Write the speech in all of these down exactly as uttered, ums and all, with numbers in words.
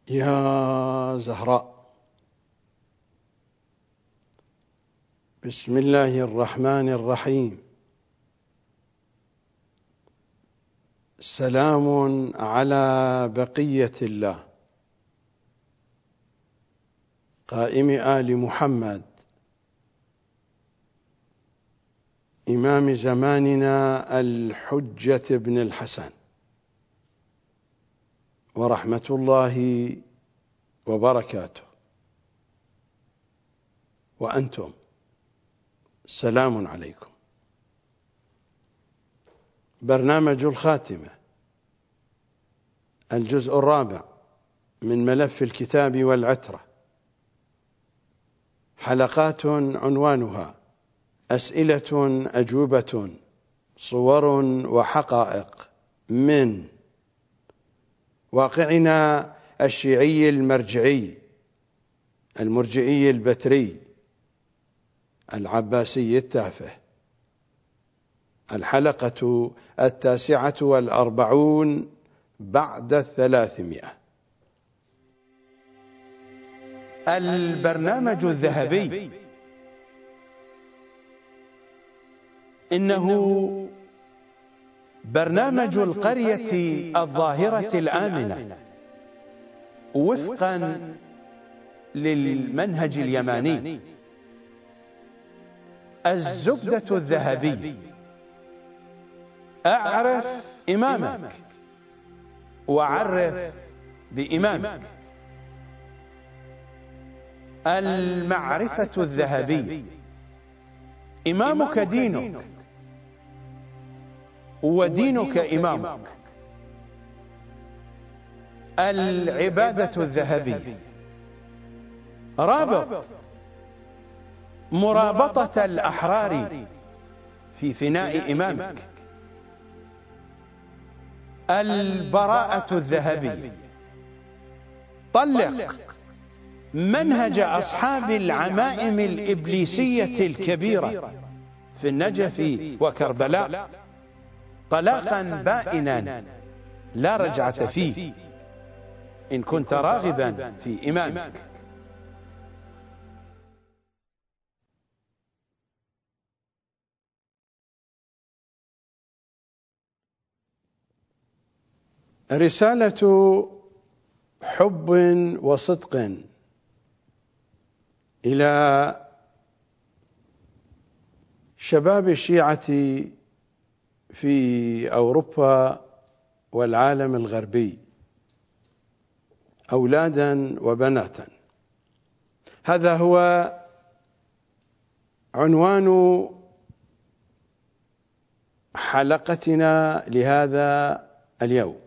يا زهراء. بسم الله الرحمن الرحيم. سلام على بقية الله قائم آل محمد إمام زماننا الحجة بن الحسن، ورحمة الله وبركاته. وأنتم سلام عليكم. برنامج الخاتمة، الجزء الرابع من ملف الكتاب والعترة، حلقات عنوانها أسئلة أجوبة، صور وحقائق من واقعنا الشيعي المرجعي المرجئي البتري العباسي التافه. الحلقة التاسعة والأربعون بعد الثلاثمائة. البرنامج الذهبي إنه برنامج القرية الظاهرة الآمنة وفقا للمنهج اليماني. الزبدة الذهبي: أعرف إمامك وعرف بإمامك. المعرفة الذهبي: إمامك دينك ودينك إمامك. العبادة الذهبي: رابط مرابطة الأحرار في فناء إمامك. البراءة الذهبي: طلق منهج أصحاب العمائم الإبليسية الكبيرة في النجف وكربلاء طلاقا بائنا لا رجعة فيه إن كنت راغبا في إمامك. رسالة حب وصدق إلى شباب الشيعة في أوروبا والعالم الغربي، أولادا وبناتا. هذا هو عنوان حلقتنا لهذا اليوم.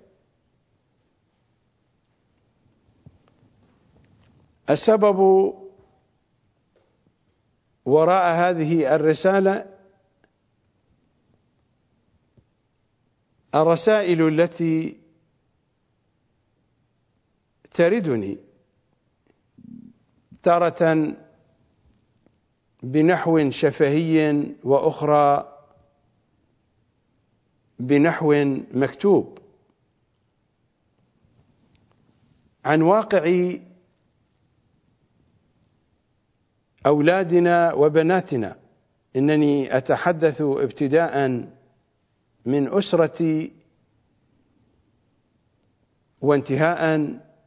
السبب وراء هذه الرسالة الرسائل التي تردني تارة بنحو شفهي وأخرى بنحو مكتوب عن واقع أولادنا وبناتنا. إنني أتحدث ابتداء من أسرتي وانتهاء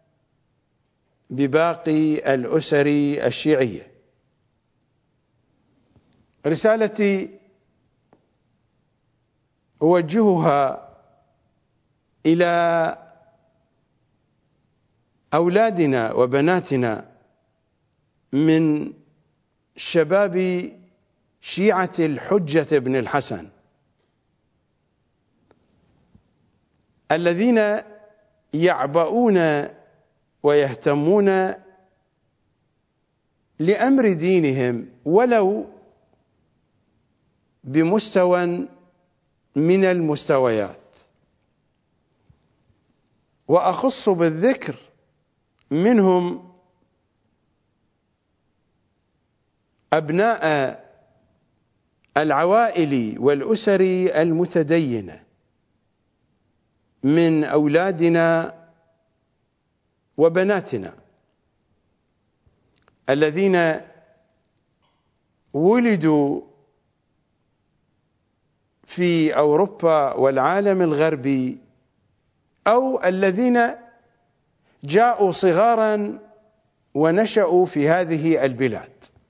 بباقي الأسر الشيعية. رسالتي أوجهها إلى أولادنا وبناتنا من شباب شيعة الحجة بن الحسن الذين يعبؤون ويهتمون لأمر دينهم ولو بمستوى من المستويات. وأخص بالذكر منهم أبناء العوائل والأسر المتدينة من أولادنا وبناتنا الذين ولدوا في أوروبا والعالم الغربي، أو الذين جاءوا صغارا ونشأوا في هذه البلاد.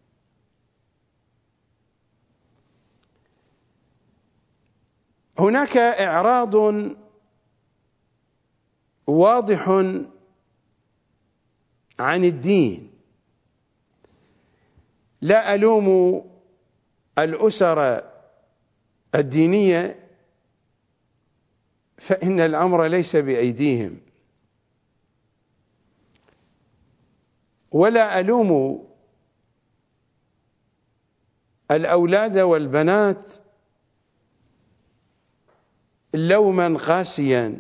هناك إعراض واضح عن الدين. لا ألوم الأسر الدينية، فإن الأمر ليس بأيديهم، ولا ألوم الأولاد والبنات لوما قاسيا،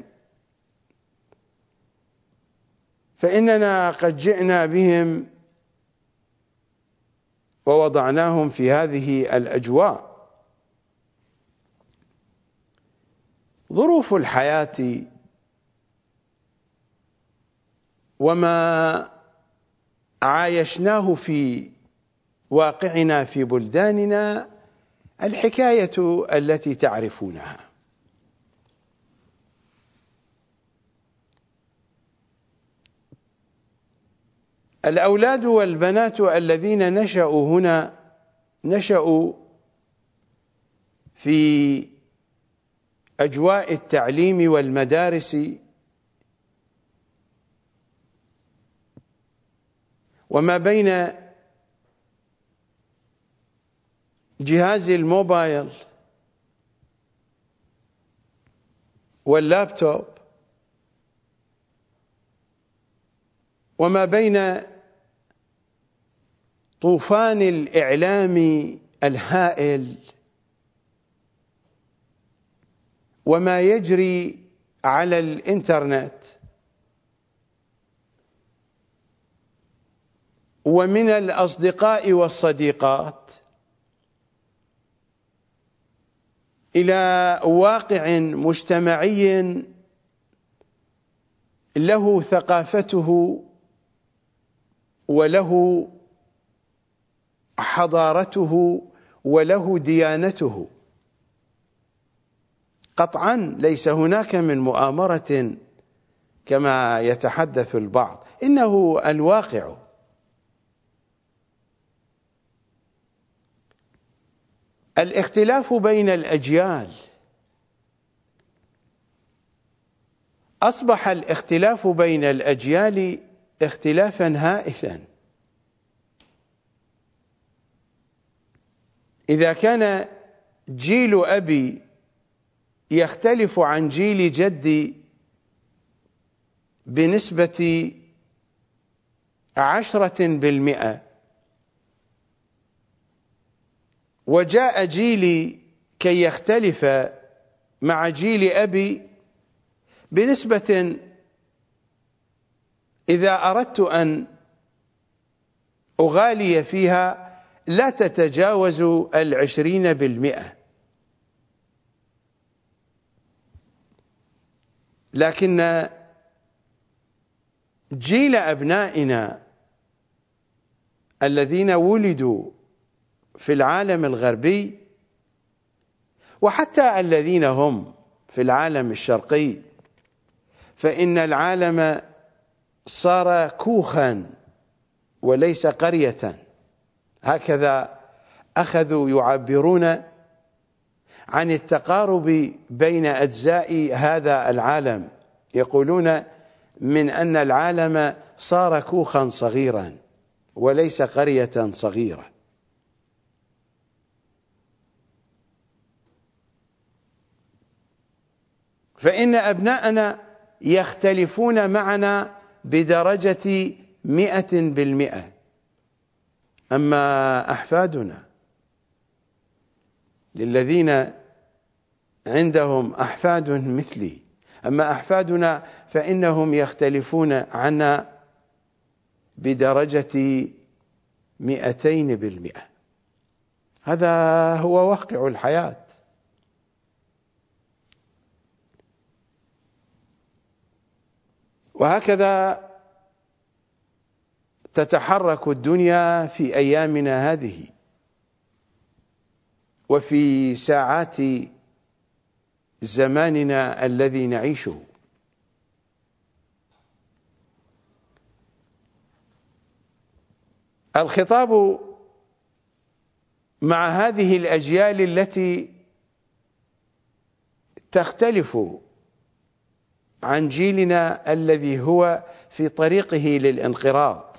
فإننا قد جئنا بهم ووضعناهم في هذه الأجواء. ظروف الحياة وما عايشناه في واقعنا في بلداننا الحكاية التي تعرفونها. الأولاد والبنات الذين نشأوا هنا نشأوا في أجواء التعليم والمدارس، وما بين جهاز الموبايل واللابتوب، وما بين طوفان الإعلام الهائل وما يجري على الإنترنت، ومن الأصدقاء والصديقات، إلى واقع مجتمعي له ثقافته وله حضارته وله ديانته. قطعا ليس هناك من مؤامرة كما يتحدث البعض، إنه الواقع. الاختلاف بين الأجيال، أصبح الاختلاف بين الأجيال اختلافا هائلا. إذا كان جيل أبي يختلف عن جيل جدي بنسبة عشرة بالمئة، وجاء جيلي كي يختلف مع جيل أبي بنسبة، إذا أردت أن أغالي فيها، لا تتجاوز العشرين بالمئة. لكن جيل أبنائنا الذين ولدوا في العالم الغربي، وحتى الذين هم في العالم الشرقي، فإن العالم صار كوخا وليس قرية. هكذا أخذوا يعبرون عن التقارب بين أجزاء هذا العالم، يقولون من أن العالم صار كوخا صغيرا وليس قرية صغيرة. فإن أبناءنا يختلفون معنا بدرجة مئة بالمئة، أما أحفادنا للذين عندهم أحفاد مثلي، أما أحفادنا فإنهم يختلفون عنا بدرجة مئتين بالمئة. هذا هو واقع الحياة. وهكذا تتحرك الدنيا في أيامنا هذه وفي ساعات زماننا الذي نعيشه. الخطاب مع هذه الأجيال التي تختلف عن جيلنا الذي هو في طريقه للانقراض،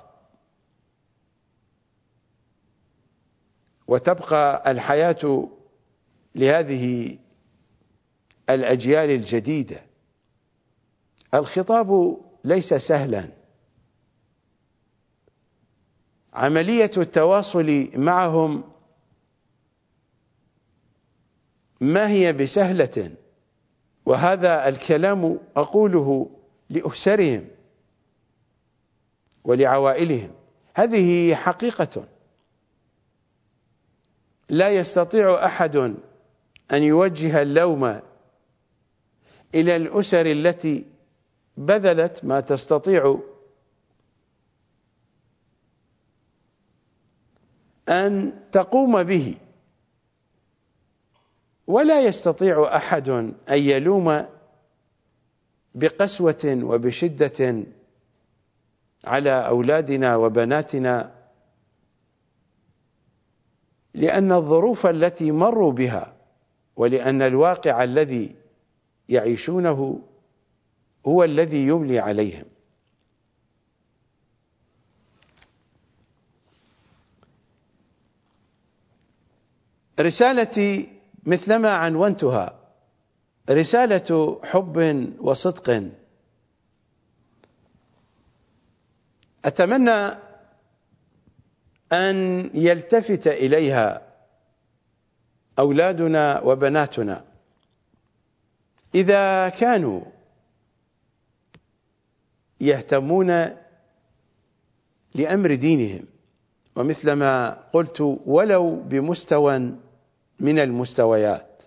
وتبقى الحياة لهذه الأجيال الجديدة. الخطاب ليس سهلا، عملية التواصل معهم ما هي بسهلة، وهذا الكلام أقوله لأسرهم ولعوائلهم، هذه حقيقة لا يستطيع أحد أن يوجه اللوم إلى الأسر التي بذلت ما تستطيع أن تقوم به، ولا يستطيع أحد أن يلوم بقسوة وبشدة على أولادنا وبناتنا، لأن الظروف التي مروا بها ولأن الواقع الذي يعيشونه هو الذي يملي عليهم. رسالتي مثلما عنونتها رسالة حب وصدق. أتمنى أن يلتفت إليها أولادنا وبناتنا إذا كانوا يهتمون لأمر دينهم، ومثلما قلت ولو بمستوى من المستويات.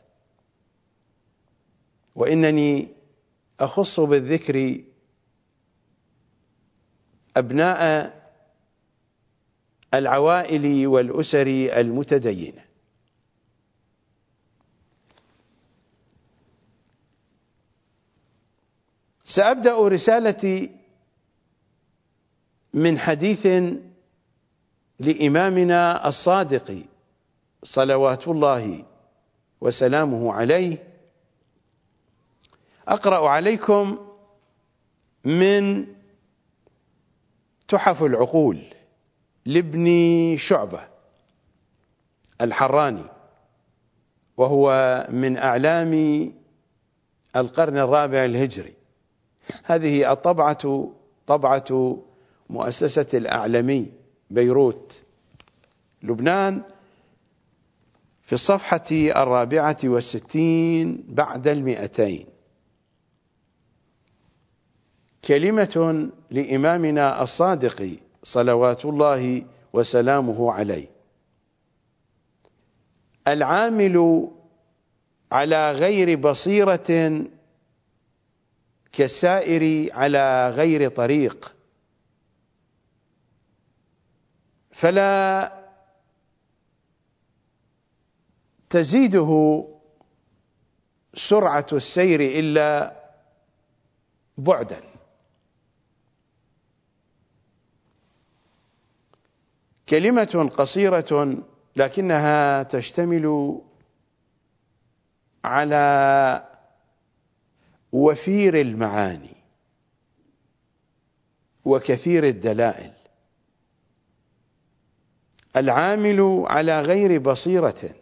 وإنني أخص بالذكر أبناء العوائل والأسر المتدينة. سأبدأ رسالتي من حديث لإمامنا الصادق صلوات الله وسلامه عليه. أقرأ عليكم من تحف العقول لابن شعبة الحراني، وهو من أعلام القرن الرابع الهجري. هذه الطبعة طبعة مؤسسة الأعلمي بيروت لبنان في الصفحة الرابعة والستين بعد المئتين. كلمة لإمامنا الصادق صلوات الله وسلامه عليه: العامل على غير بصيرة كالسائر على غير طريق، فلا تزيده سرعة السير إلا بعدا. كلمة قصيرة لكنها تشتمل على وفير المعاني وكثير الدلائل. العامل على غير بصيرة،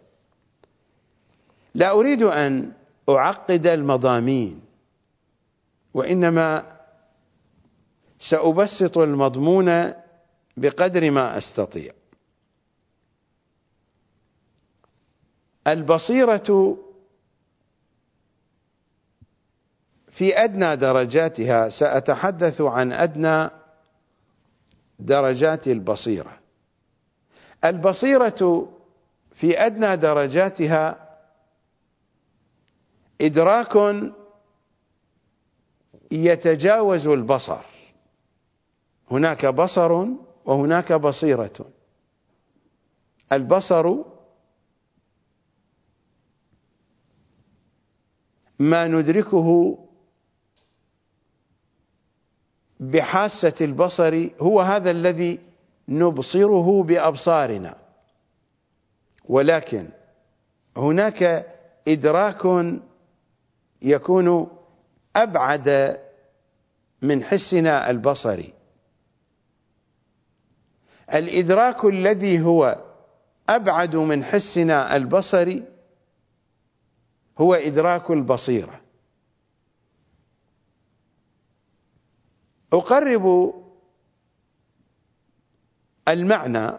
لا أريد أن أعقد المضامين، وإنما سأبسط المضمون بقدر ما أستطيع. البصيرة في أدنى درجاتها، سأتحدث عن أدنى درجات البصيرة. البصيرة في أدنى درجاتها إدراك يتجاوز البصر. هناك بصر وهناك بصيرة. البصر ما ندركه بحاسة البصر، هو هذا الذي نبصره بأبصارنا، ولكن هناك إدراك يكون أبعد من حسنا البصري. الإدراك الذي هو أبعد من حسنا البصري هو إدراك البصيرة. أقرب المعنى.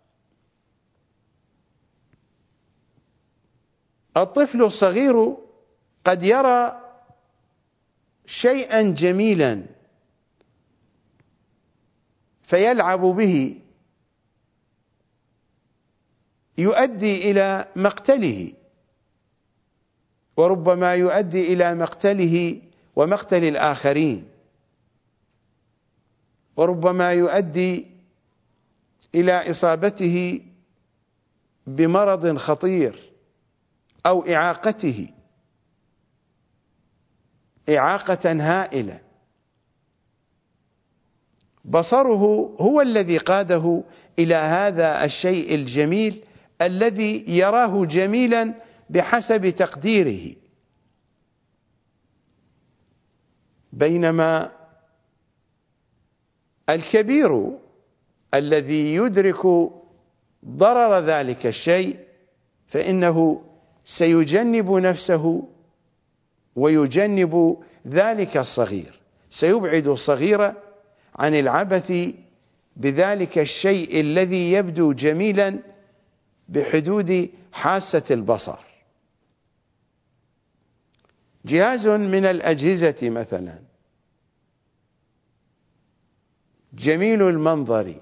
الطفل الصغير قد يرى شيئا جميلا فيلعب به، يؤدي إلى مقتله، وربما يؤدي إلى مقتله ومقتل الآخرين، وربما يؤدي إلى إصابته بمرض خطير أو إعاقته إعاقة هائلة. بصره هو الذي قاده إلى هذا الشيء الجميل الذي يراه جميلا بحسب تقديره، بينما الكبير الذي يدرك ضرر ذلك الشيء فإنه سيجنب نفسه ويجنب ذلك الصغير، سيبعد الصغير عن العبث بذلك الشيء الذي يبدو جميلا بحدود حاسة البصر. جهاز من الأجهزة مثلا جميل المنظر،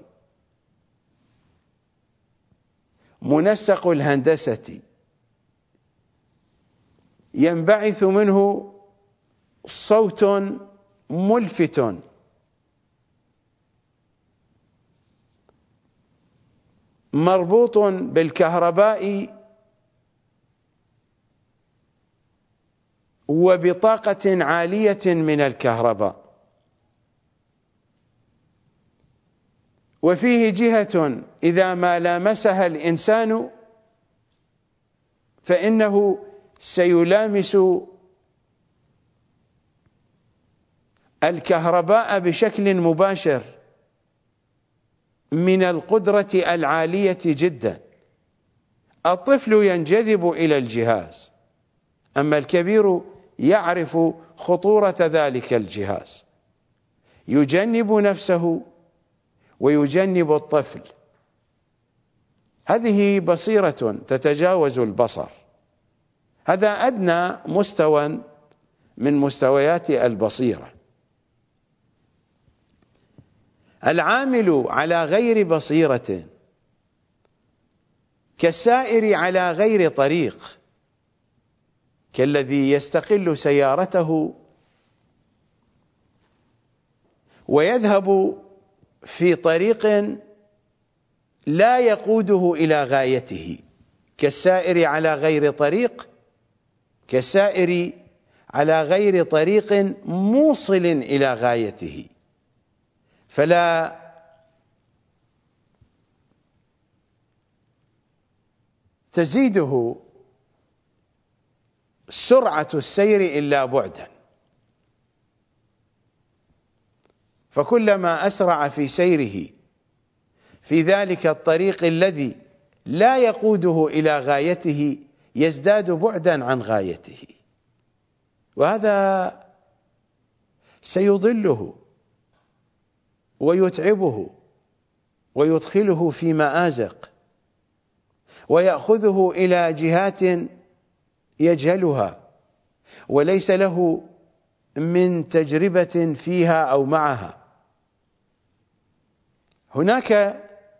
منسق الهندسة، ينبعث منه صوت ملفت، مربوط بالكهرباء وبطاقة عالية من الكهرباء، وفيه جهة إذا ما لامسها الإنسان فإنه سيلامس الكهرباء بشكل مباشر من القدرة العالية جدا. الطفل ينجذب إلى الجهاز، أما الكبير يعرف خطورة ذلك الجهاز، يجنب نفسه ويجنب الطفل. هذه بصيرة تتجاوز البصر، هذا أدنى مستوى من مستويات البصيرة. العامل على غير بصيرة كالسائر على غير طريق، كالذي يستقل سيارته ويذهب في طريق لا يقوده إلى غايته، كالسائر على غير طريق، كالسائر على غير طريق موصل إلى غايته، فلا تزيده سرعة السير إلا بعدا، فكلما أسرع في سيره في ذلك الطريق الذي لا يقوده إلى غايته يزداد بعدا عن غايته، وهذا سيضله ويتعبه ويدخله في مآزق ويأخذه إلى جهات يجهلها وليس له من تجربة فيها أو معها. هناك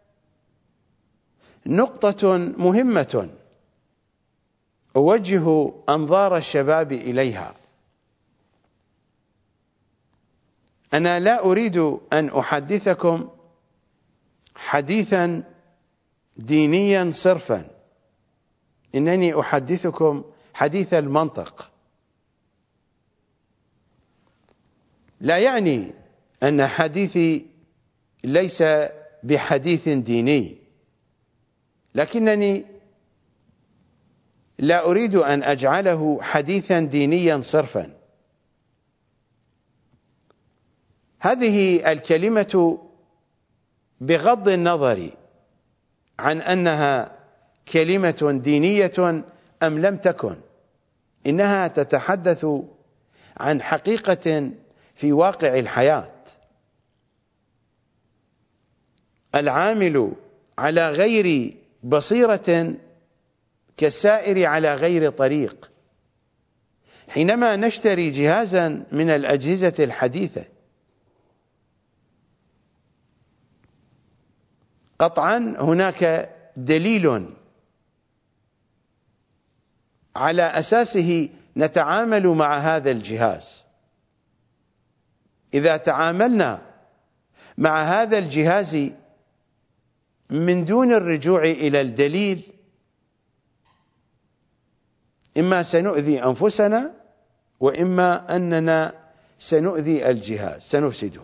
نقطة مهمة أوجه أنظار الشباب إليها. أنا لا أريد أن أحدثكم حديثا دينيا صرفا، إنني أحدثكم حديث المنطق. لا يعني أن حديثي ليس بحديث ديني، لكنني لا أريد أن أجعله حديثا دينيا صرفا. هذه الكلمة بغض النظر عن أنها كلمة دينية أم لم تكن، إنها تتحدث عن حقيقة في واقع الحياة. العامل على غير بصيرة كالسائر على غير طريق. حينما نشتري جهازا من الأجهزة الحديثة، قطعا هناك دليل على أساسه نتعامل مع هذا الجهاز. إذا تعاملنا مع هذا الجهاز من دون الرجوع إلى الدليل، إما سنؤذي أنفسنا وإما أننا سنؤذي الجهاز، سنفسده.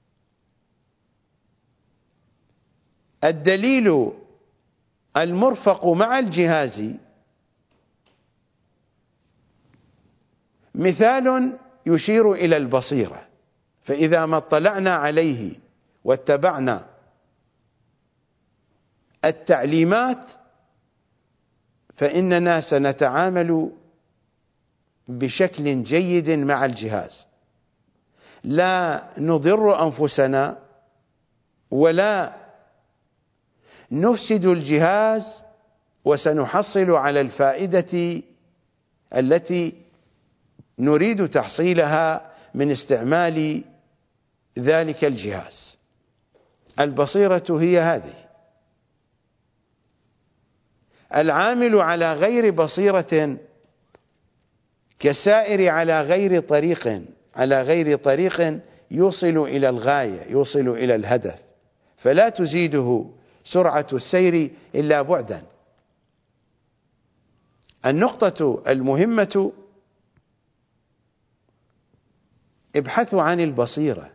الدليل المرفق مع الجهاز مثال يشير إلى البصيرة، فإذا ما اطلعنا عليه واتبعنا التعليمات فإننا سنتعامل بشكل جيد مع الجهاز، لا نضر أنفسنا ولا نفسد الجهاز، وسنحصل على الفائدة التي نريد تحصيلها من استعمال ذلك الجهاز. البصيرة هي هذه. العامل على غير بصيرة كالسائر على غير طريق، على غير طريق يوصل إلى الغاية، يوصل إلى الهدف، فلا تزيده سرعة السير إلا بعدا. النقطة المهمة: ابحثوا عن البصيرة،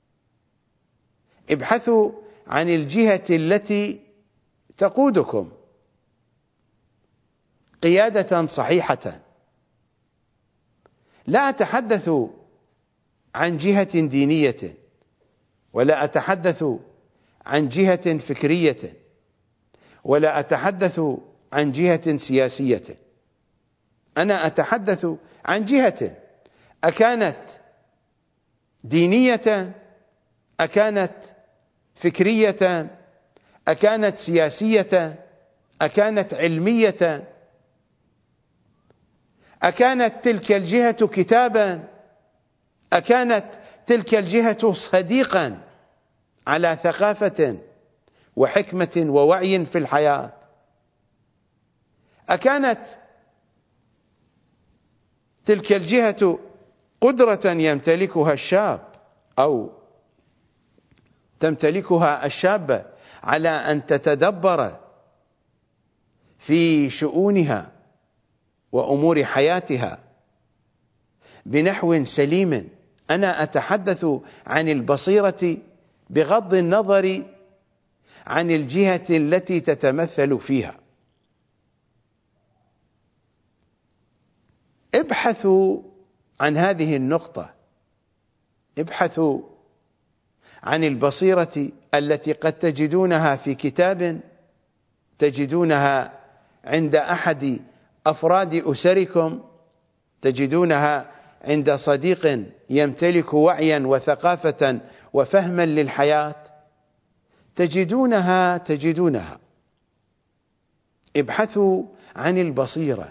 ابحثوا عن الجهة التي تقودكم قيادة صحيحة. لا أتحدث عن جهة دينية، ولا أتحدث عن جهة فكرية، ولا أتحدث عن جهة سياسية. أنا أتحدث عن جهة، أكانت دينية، أكانت فكرية، أكانت سياسية، أكانت علمية، أكانت تلك الجهة كتابا، أكانت تلك الجهة صديقا على ثقافة وحكمة ووعي في الحياة، أكانت تلك الجهة قدرة يمتلكها الشاب أو تمتلكها الشابة على أن تتدبر في شؤونها وأمور حياتها بنحو سليم. أنا أتحدث عن البصيرة بغض النظر عن الجهة التي تتمثل فيها. ابحثوا عن هذه النقطة، ابحثوا عن البصيرة التي قد تجدونها في كتاب، تجدونها عند أحد أفراد أسركم، تجدونها عند صديق يمتلك وعيا وثقافة وفهما للحياة، تجدونها تجدونها ابحثوا عن البصيرة.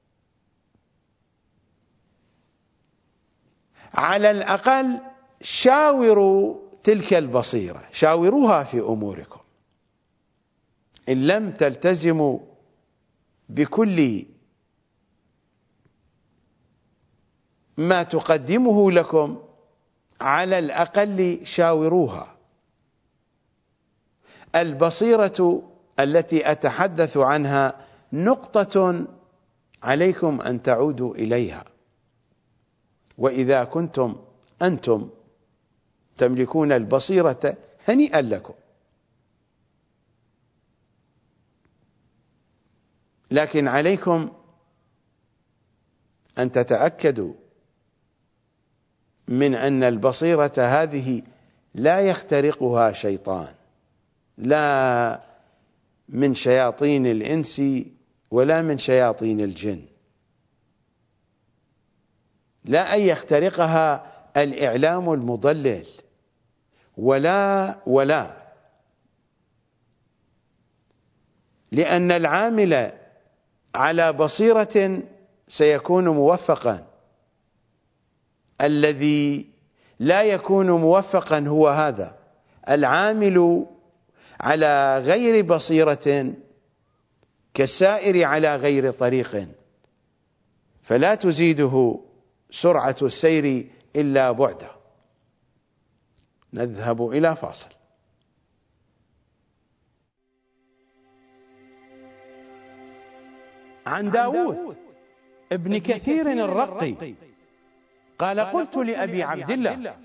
على الأقل شاوروا تلك البصيرة، شاوروها في أموركم. إن لم تلتزموا بكل ما تقدمه لكم، على الأقل شاوروها. البصيرة التي أتحدث عنها نقطة عليكم أن تعودوا إليها، وإذا كنتم أنتم تملكون البصيرة هنيئا لكم، لكن عليكم أن تتأكدوا من أن البصيرة هذه لا يخترقها شيطان، لا من شياطين الإنس ولا من شياطين الجن، لا أن يخترقها الإعلام المضلل، ولا ولا لأن العامل على بصيرة سيكون موفقا، الذي لا يكون موفقا هو هذا العامل على غير بصيرة كالسائر على غير طريق، فلا تزيده سرعة السير إلا بعده. نذهب إلى فاصل. عن داود ابن كثير الرقي قال: قلت لأبي عبد الله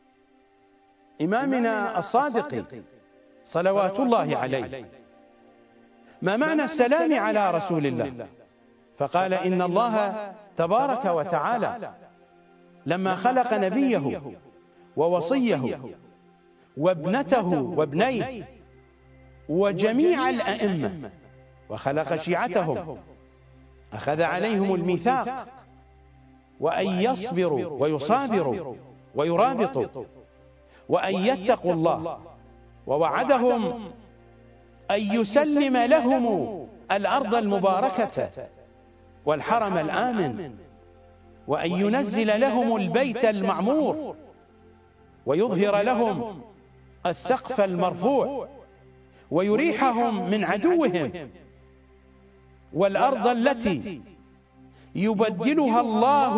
إمامنا الصادق صلوات الله عليه: ما معنى السلام على رسول الله؟ فقال: إن الله تبارك وتعالى لما خلق نبيه ووصيه وابنته وابنيه وجميع الأئمة وخلق شيعتهم أخذ عليهم الميثاق وأن يصبروا ويصابروا ويرابطوا وأن يتقوا الله، ووعدهم أن يسلم لهم الأرض المباركة والحرم الآمن، وأن ينزل لهم البيت المعمور، ويظهر لهم السقف المرفوع، ويريحهم من عدوهم، والأرض التي يبدلها الله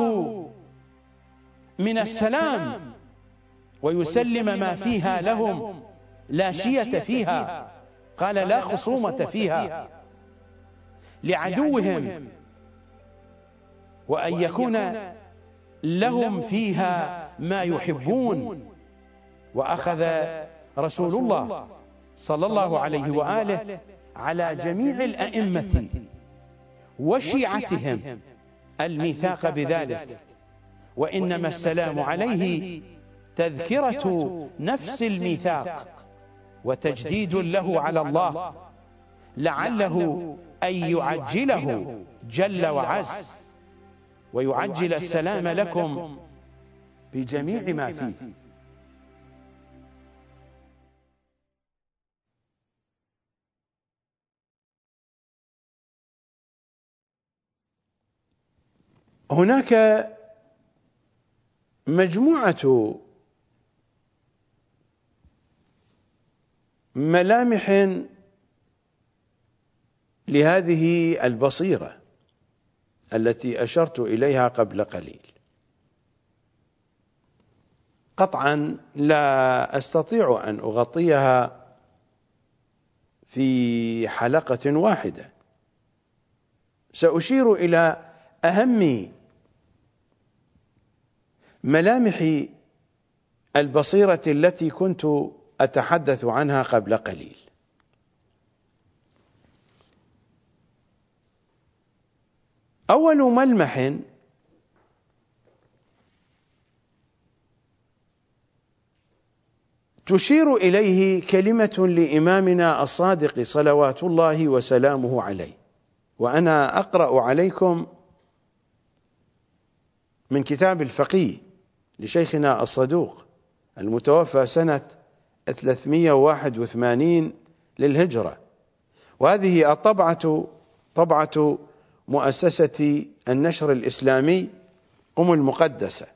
من السلام ويسلم ما فيها لهم لا شية فيها، قال لا خصومة فيها لعدوهم، وأن يكون لهم فيها ما يحبون. وأخذ رسول الله صلى الله عليه وآله على جميع الأئمة وشيعتهم الميثاق بذلك، وإنما السلام عليه تذكرة نفس الميثاق وتجديد له على الله، لعله أن يعجله جل وعز ويعجل السلام لكم بجميع ما فيه. هناك مجموعة ملامح لهذه البصيرة التي أشرت إليها قبل قليل. قطعا لا أستطيع أن أغطيها في حلقة واحدة، سأشير إلى أهم ملامح البصيرة التي كنت أتحدث عنها قبل قليل. أول ملمح تشير إليه كلمة لإمامنا الصادق صلوات الله وسلامه عليه، وأنا أقرأ عليكم من كتاب الفقيه لشيخنا الصدوق المتوفى سنة ثلاثمائة وواحد وثمانين للهجرة، وهذه الطبعة طبعة مؤسسة النشر الإسلامي قم المقدسة.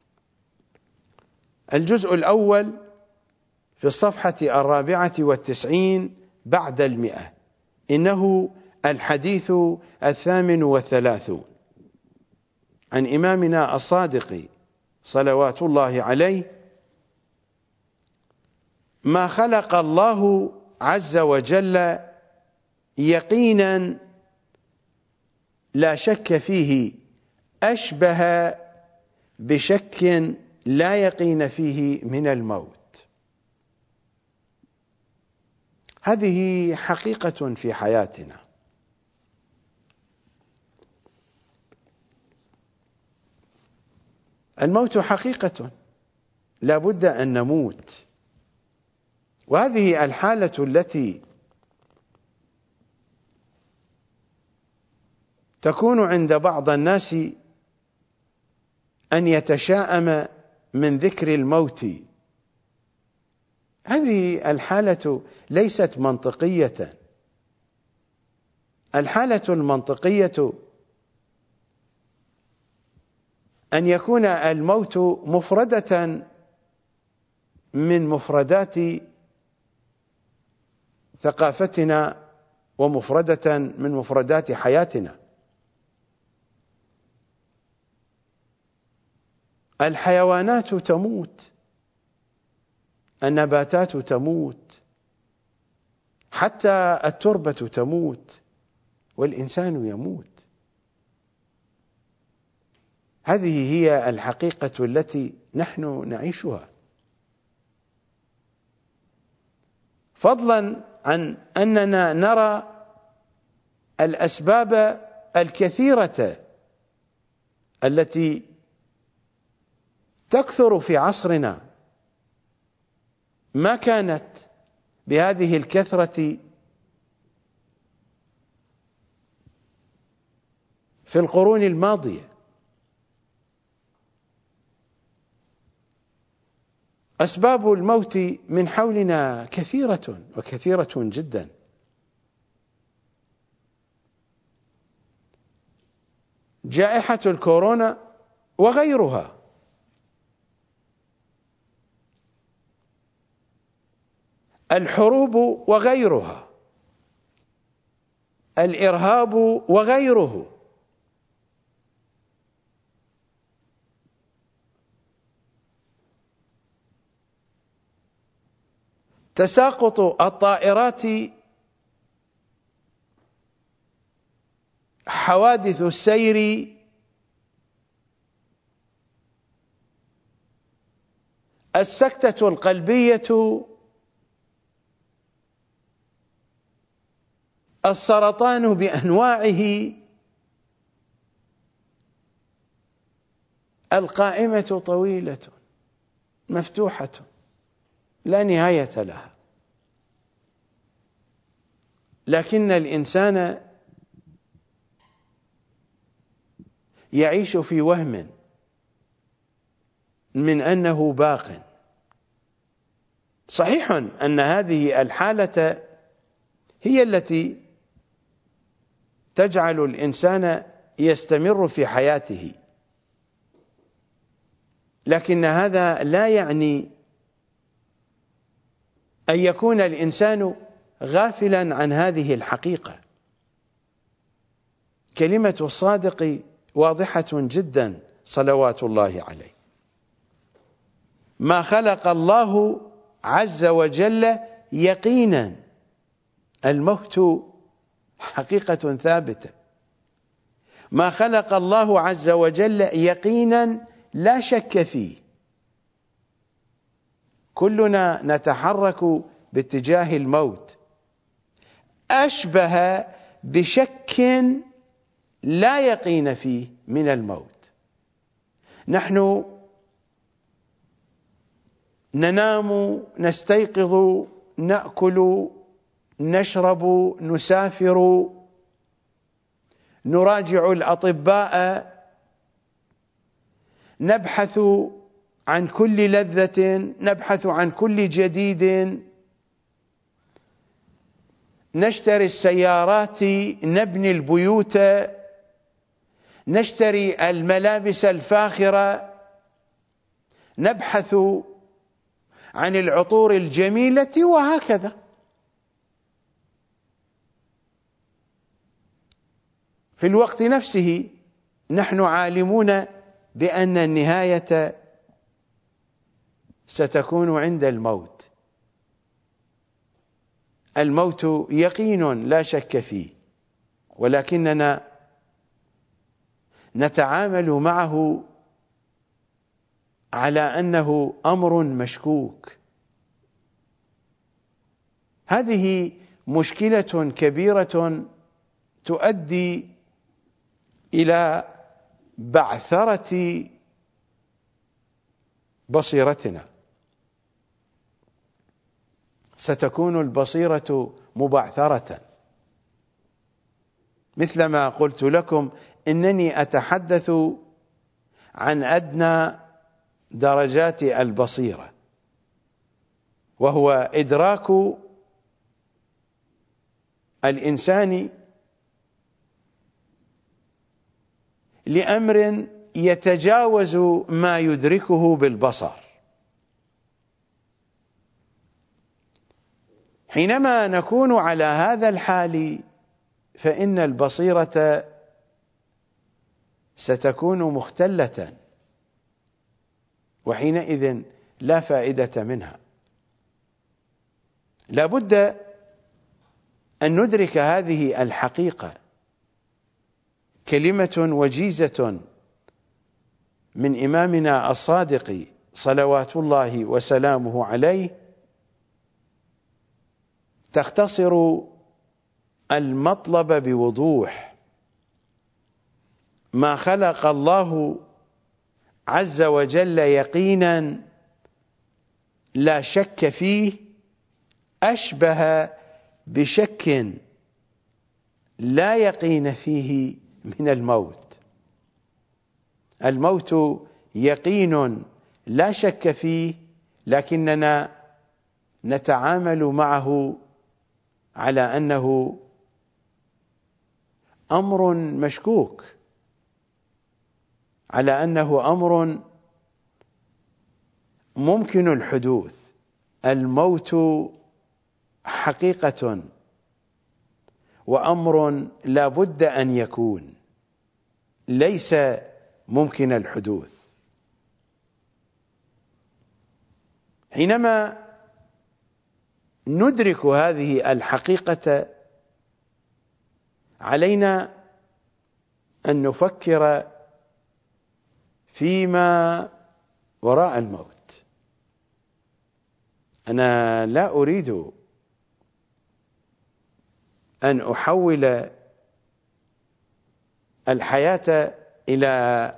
الجزء الأول في الصفحة الرابعة والتسعين بعد المئة، إنه الحديث الثامن والثلاثون، عن إمامنا الصادق صلوات الله عليه: ما خلق الله عز وجل يقينا لا شك فيه أشبه بشك لا يقين فيه من الموت. هذه حقيقة في حياتنا. الموت حقيقة، لا بد أن نموت، وهذه الحالة التي تكون عند بعض الناس أن يتشاءم من ذكر الموت. هذه الحالة ليست منطقية. الحالة المنطقية أن يكون الموت مفردة من مفردات ثقافتنا ومفردة من مفردات حياتنا. الحيوانات تموت، النباتات تموت، حتى التربة تموت، والإنسان يموت. هذه هي الحقيقة التي نحن نعيشها، فضلا عن أننا نرى الأسباب الكثيرة التي تكثر في عصرنا، ما كانت بهذه الكثرة في القرون الماضية. أسباب الموت من حولنا كثيرة وكثيرة جدا. جائحة الكورونا وغيرها، الحروب وغيرها، الإرهاب وغيره، تساقط الطائرات، حوادث السير، السكتة القلبية، السرطان بأنواعه، القائمة طويلة مفتوحة لا نهاية لها. لكن الإنسان يعيش في وهم من أنه باق. صحيح أن هذه الحالة هي التي تجعل الإنسان يستمر في حياته، لكن هذا لا يعني أن يكون الإنسان غافلا عن هذه الحقيقة. كلمة الصادق واضحة جدا صلوات الله عليه. ما خلق الله عز وجل يقينا، الموت حقيقة ثابتة. ما خلق الله عز وجل يقينا لا شك فيه. كلنا نتحرك باتجاه الموت، أشبه بشك لا يقين فيه من الموت. نحن ننام، نستيقظ، نأكل، نشرب، نسافر، نراجع الأطباء، نبحث عن كل لذة، نبحث عن كل جديد، نشتري السيارات، نبني البيوت، نشتري الملابس الفاخرة، نبحث عن العطور الجميلة، وهكذا. في الوقت نفسه نحن عالمون بأن النهاية ستكون عند الموت. الموت يقين لا شك فيه، ولكننا نتعامل معه على أنه أمر مشكوك. هذه مشكلة كبيرة تؤدي إلى بعثرة بصيرتنا. ستكون البصيرة مبعثرة، مثلما قلت لكم إنني أتحدث عن أدنى درجات البصيرة، وهو إدراك الإنسان لأمر يتجاوز ما يدركه بالبصر. حينما نكون على هذا الحال فإن البصيرة ستكون مختلة، وحينئذ لا فائدة منها. لا بد أن ندرك هذه الحقيقة. كلمة وجيزة من إمامنا الصادق صلوات الله وسلامه عليه تختصر المطلب بوضوح. ما خلق الله عز وجل يقينا لا شك فيه أشبه بشك لا يقين فيه من الموت. الموت يقين لا شك فيه، لكننا نتعامل معه على أنه أمر مشكوك، على أنه أمر ممكن الحدوث. الموت حقيقة وأمر لا بد أن يكون، ليس ممكن الحدوث. حينما ندرك هذه الحقيقة علينا أن نفكر فيما وراء الموت. أنا لا أريد أن أحول الحياة إلى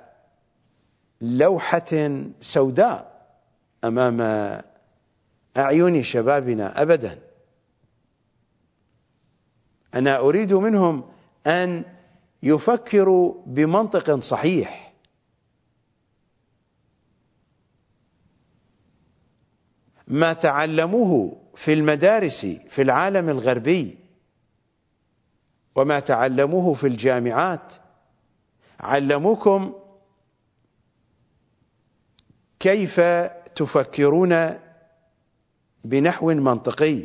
لوحة سوداء أمام أعين شبابنا أبدا. أنا أريد منهم أن يفكروا بمنطق صحيح. ما تعلموه في المدارس في العالم الغربي وما تعلموه في الجامعات علموكم كيف تفكرون بنحو منطقي.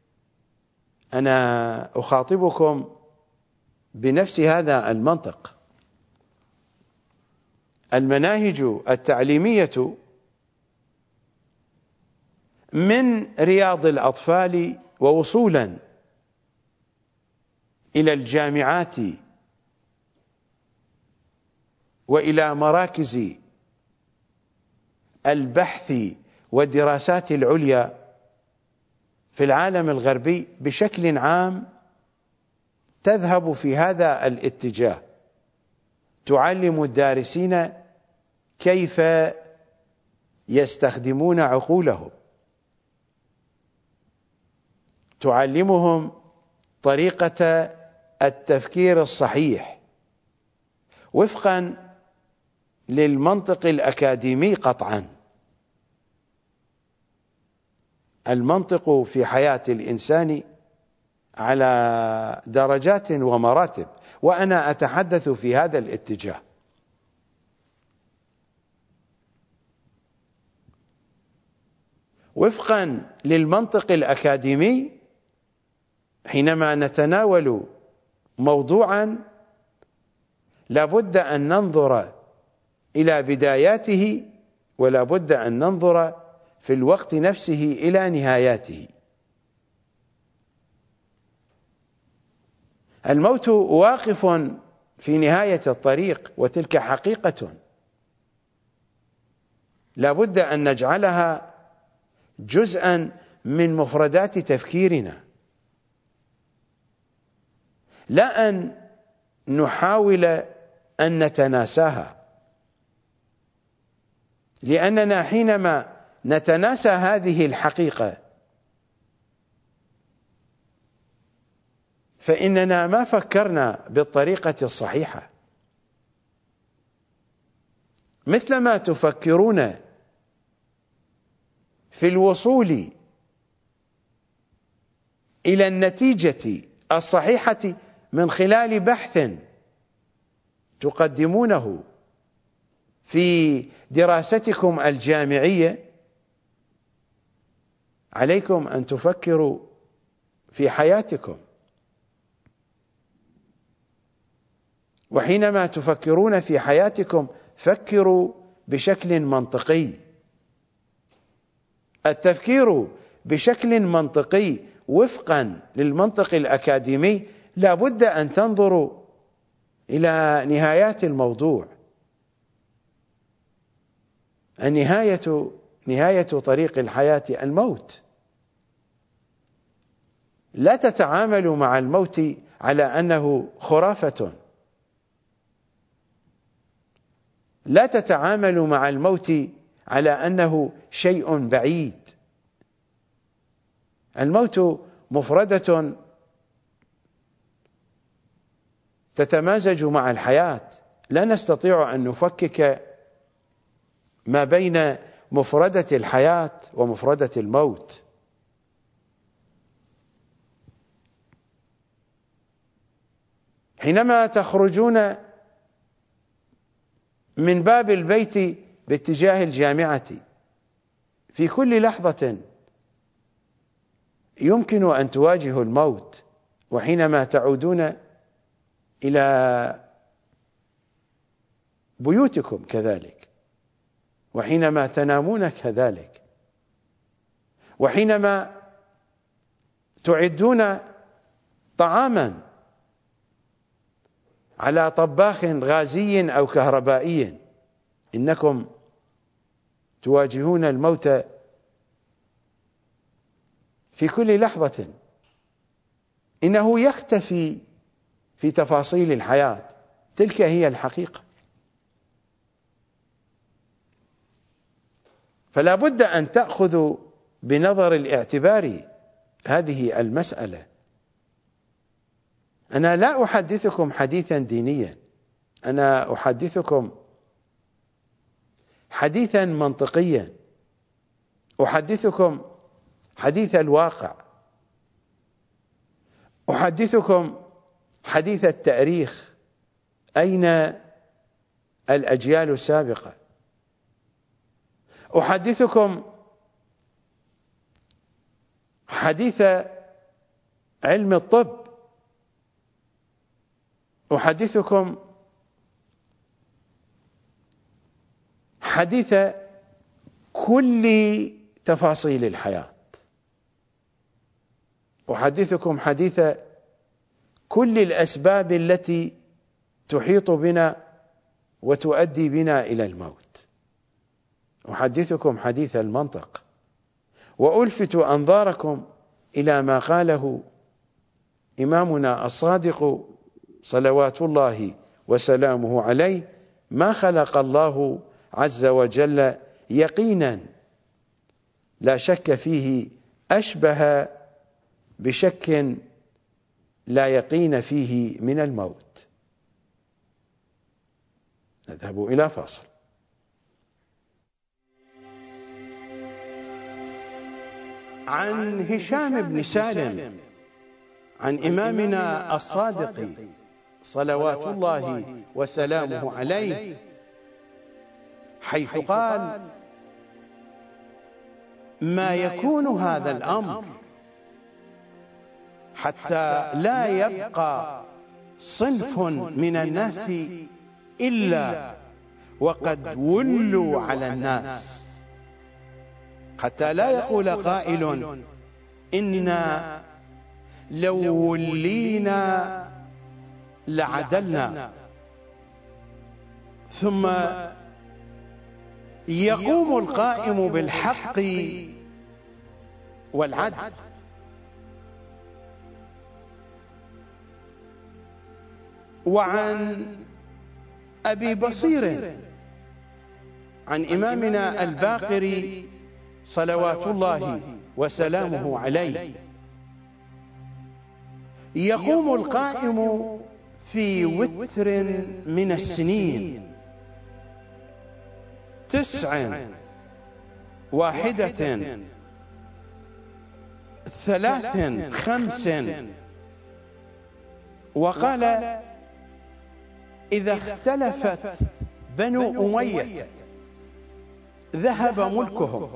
أنا أخاطبكم بنفس هذا المنطق. المناهج التعليمية من رياض الأطفال ووصولا إلى الجامعات وإلى مراكز البحث والدراسات العليا في العالم الغربي بشكل عام تذهب في هذا الاتجاه. تعلم الدارسين كيف يستخدمون عقولهم، تعلمهم طريقة التفكير الصحيح وفقا للمنطق الأكاديمي قطعا. المنطق في حياة الإنسان على درجات ومراتب، وأنا أتحدث في هذا الاتجاه. وفقا للمنطق الأكاديمي حينما نتناول موضوعا لابد أن ننظر إلى بداياته ولا بد أن ننظر في الوقت نفسه إلى نهاياته. الموت واقف في نهاية الطريق، وتلك حقيقة لا بد أن نجعلها جزءا من مفردات تفكيرنا، لا أن نحاول أن نتناساها، لأننا حينما نتناسى هذه الحقيقة فإننا ما فكرنا بالطريقة الصحيحة. مثلما تفكرون في الوصول إلى النتيجة الصحيحة من خلال بحث تقدمونه في دراستكم الجامعية، عليكم أن تفكروا في حياتكم، وحينما تفكرون في حياتكم فكروا بشكل منطقي. التفكير بشكل منطقي وفقا للمنطق الأكاديمي لا بد أن تنظروا إلى نهايات الموضوع. النهاية نهاية طريق الحياة الموت. لا تتعاملوا مع الموت على أنه خرافة، لا تتعاملوا مع الموت على أنه شيء بعيد. الموت مفردة تتمازج مع الحياة، لا نستطيع أن نفكك ما بين مفردة الحياة ومفردة الموت. حينما تخرجون من باب البيت باتجاه الجامعة في كل لحظة يمكن أن تواجهوا الموت، وحينما تعودون إلى بيوتكم كذلك، وحينما تنامون كذلك، وحينما تعدون طعاما على طباخ غازي أو كهربائي، إنكم تواجهون الموت في كل لحظة. إنه يختفي في تفاصيل الحياة، تلك هي الحقيقة. فلا بد أن تأخذوا بنظر الاعتبار هذه المسألة. أنا لا أحدثكم حديثا دينيا، أنا أحدثكم حديثا منطقيا، أحدثكم حديث الواقع، أحدثكم حديث التاريخ. أين الأجيال السابقة؟ أحدثكم حديث علم الطب، أحدثكم حديث كل تفاصيل الحياة، أحدثكم حديث كل الأسباب التي تحيط بنا وتؤدي بنا إلى الموت. أحدثكم حديث المنطق، وألفت أنظاركم إلى ما قاله إمامنا الصادق صلوات الله وسلامه عليه: ما خلق الله عز وجل يقينا لا شك فيه أشبه بشك لا يقين فيه من الموت. نذهب إلى فاصل. عن هشام بن سالم عن إمامنا الصادق صلوات الله وسلامه عليه، حيث قال: ما يكون هذا الأمر حتى لا يبقى صنف من الناس إلا وقد ولوا على الناس، حتى لا يقول قائل: إنا لو ولينا لعدلنا. ثم يقوم القائم بالحق والعدل. وعن أبي بصير عن إمامنا الباقر صلوات الله وسلامه عليه: يقوم القائم في وتر من السنين تسع واحدة ثلاث خمس، وقال: إذا اختلفت بنو أمية ذهب ملكهم،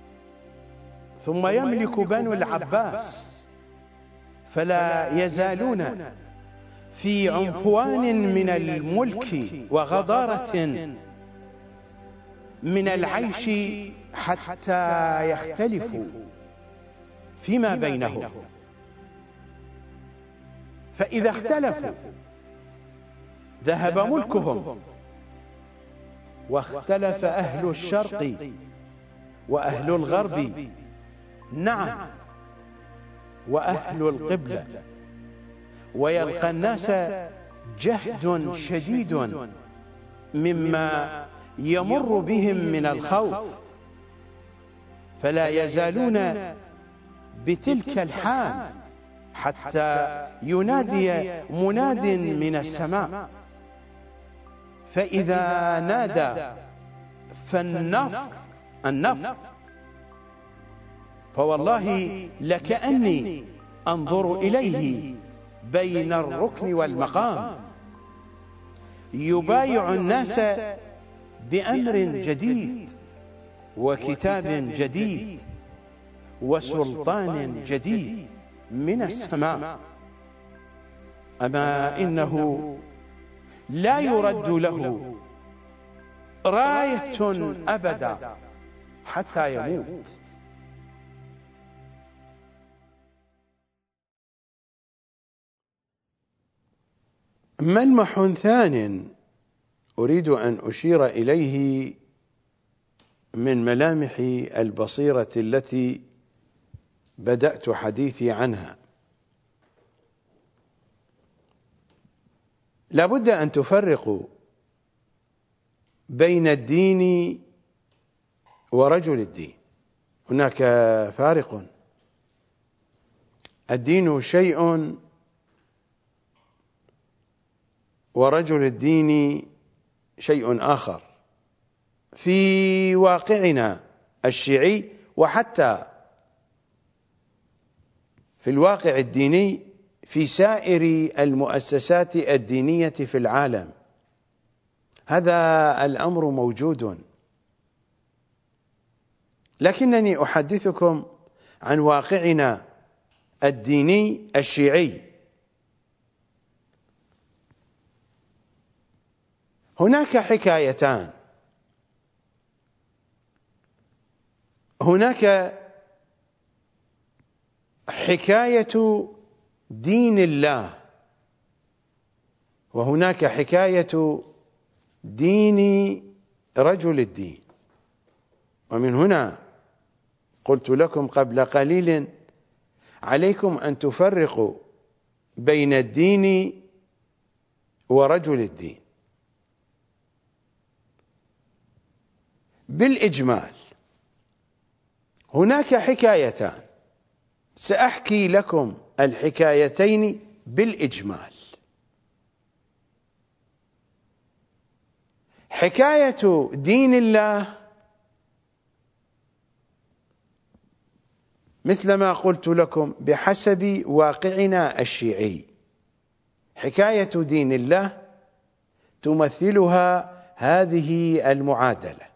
ثم يملك بنو العباس، فلا يزالون في عنفوان من الملك وغضارة من العيش حتى يختلفوا فيما بينهم. فإذا اختلفوا ذهب ملكهم، واختلف أهل الشرق وأهل الغرب، نعم، وأهل القبلة، ويلقى الناس جهد شديد مما يمر بهم من الخوف، فلا يزالون بتلك الحال حتى ينادي مناد من السماء، فإذا نادى فالنفر النفر فوالله لكأني أنظر إليه بين الركن والمقام، يبايع الناس بأمر جديد وكتاب جديد وسلطان جديد من السماء. أما إنه لا يرد له راية أبدا حتى يموت. ملمح ثان أريد أن أشير إليه من ملامح البصيرة التي بدأت حديثي عنها: لا بد أن تفرقوا بين الدين ورجل الدين. هناك فارق. الدين شيء ورجل الدين شيء آخر. في واقعنا الشيعي، وحتى في الواقع الديني في سائر المؤسسات الدينية في العالم، هذا الأمر موجود. لكنني أحدثكم عن واقعنا الديني الشيعي. هناك حكايتان. هناك حكاية دين الله، وهناك حكاية دين رجل الدين. ومن هنا قلت لكم قبل قليل: عليكم أن تفرقوا بين الدين ورجل الدين. بالإجمال هناك حكايتان، سأحكي لكم الحكايتين بالإجمال. حكاية دين الله مثلما قلت لكم بحسب واقعنا الشيعي، حكاية دين الله تمثلها هذه المعادلة: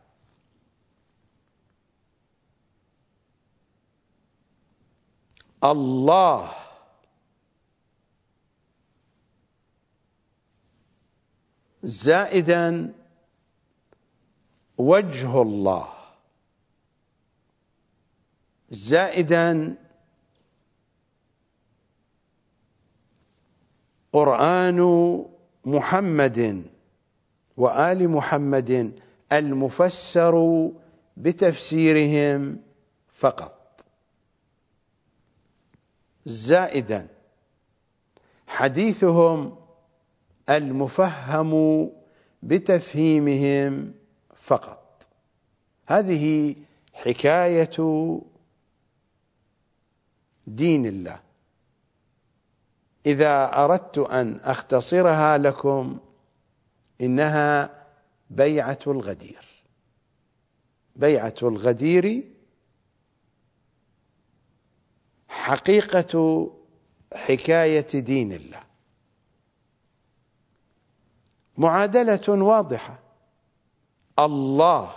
الله زائدا وجه الله زائدا قرآن محمد وآل محمد المفسر بتفسيرهم فقط، زائدا حديثهم المفهم بتفهيمهم فقط. هذه حكاية دين الله. إذا أردت أن أختصرها لكم إنها بيعة الغدير. بيعة الغدير حقيقة حكاية دين الله، معادلة واضحة: الله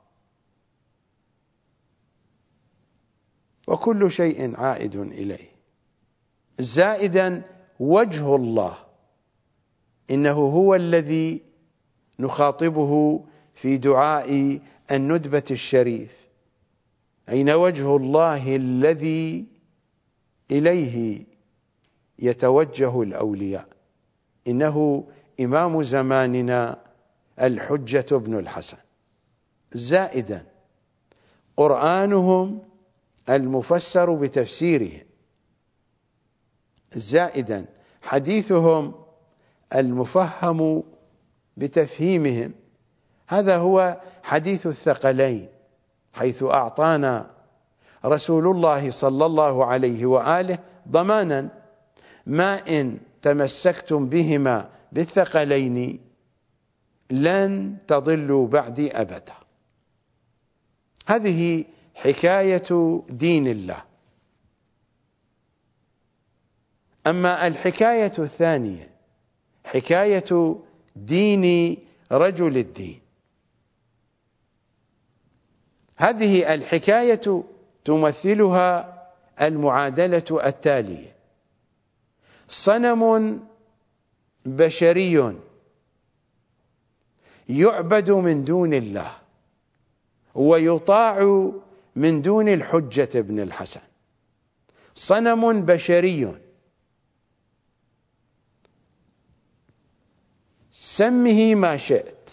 وكل شيء عائد إليه، زائدا وجه الله، إنه هو الذي نخاطبه في دعاء الندبة الشريف: أين وجه الله الذي إليه يتوجه الأولياء؟ إنه إمام زماننا الحجة بن الحسن. زائدا قرآنهم المفسر بتفسيرهم، زائدا حديثهم المفهم بتفهيمهم. هذا هو حديث الثقلين، حيث أعطانا رسول الله صلى الله عليه وآله ضمانا: ما إن تمسكتم بهما بالثقلين لن تضلوا بعدي أبدا. هذه حكاية دين الله. أما الحكاية الثانية، حكاية دين رجل الدين، هذه الحكاية تمثلها المعادلة التالية: صنم بشري يعبد من دون الله ويطاع من دون الحجة بن الحسن. صنم بشري، سمه ما شئت،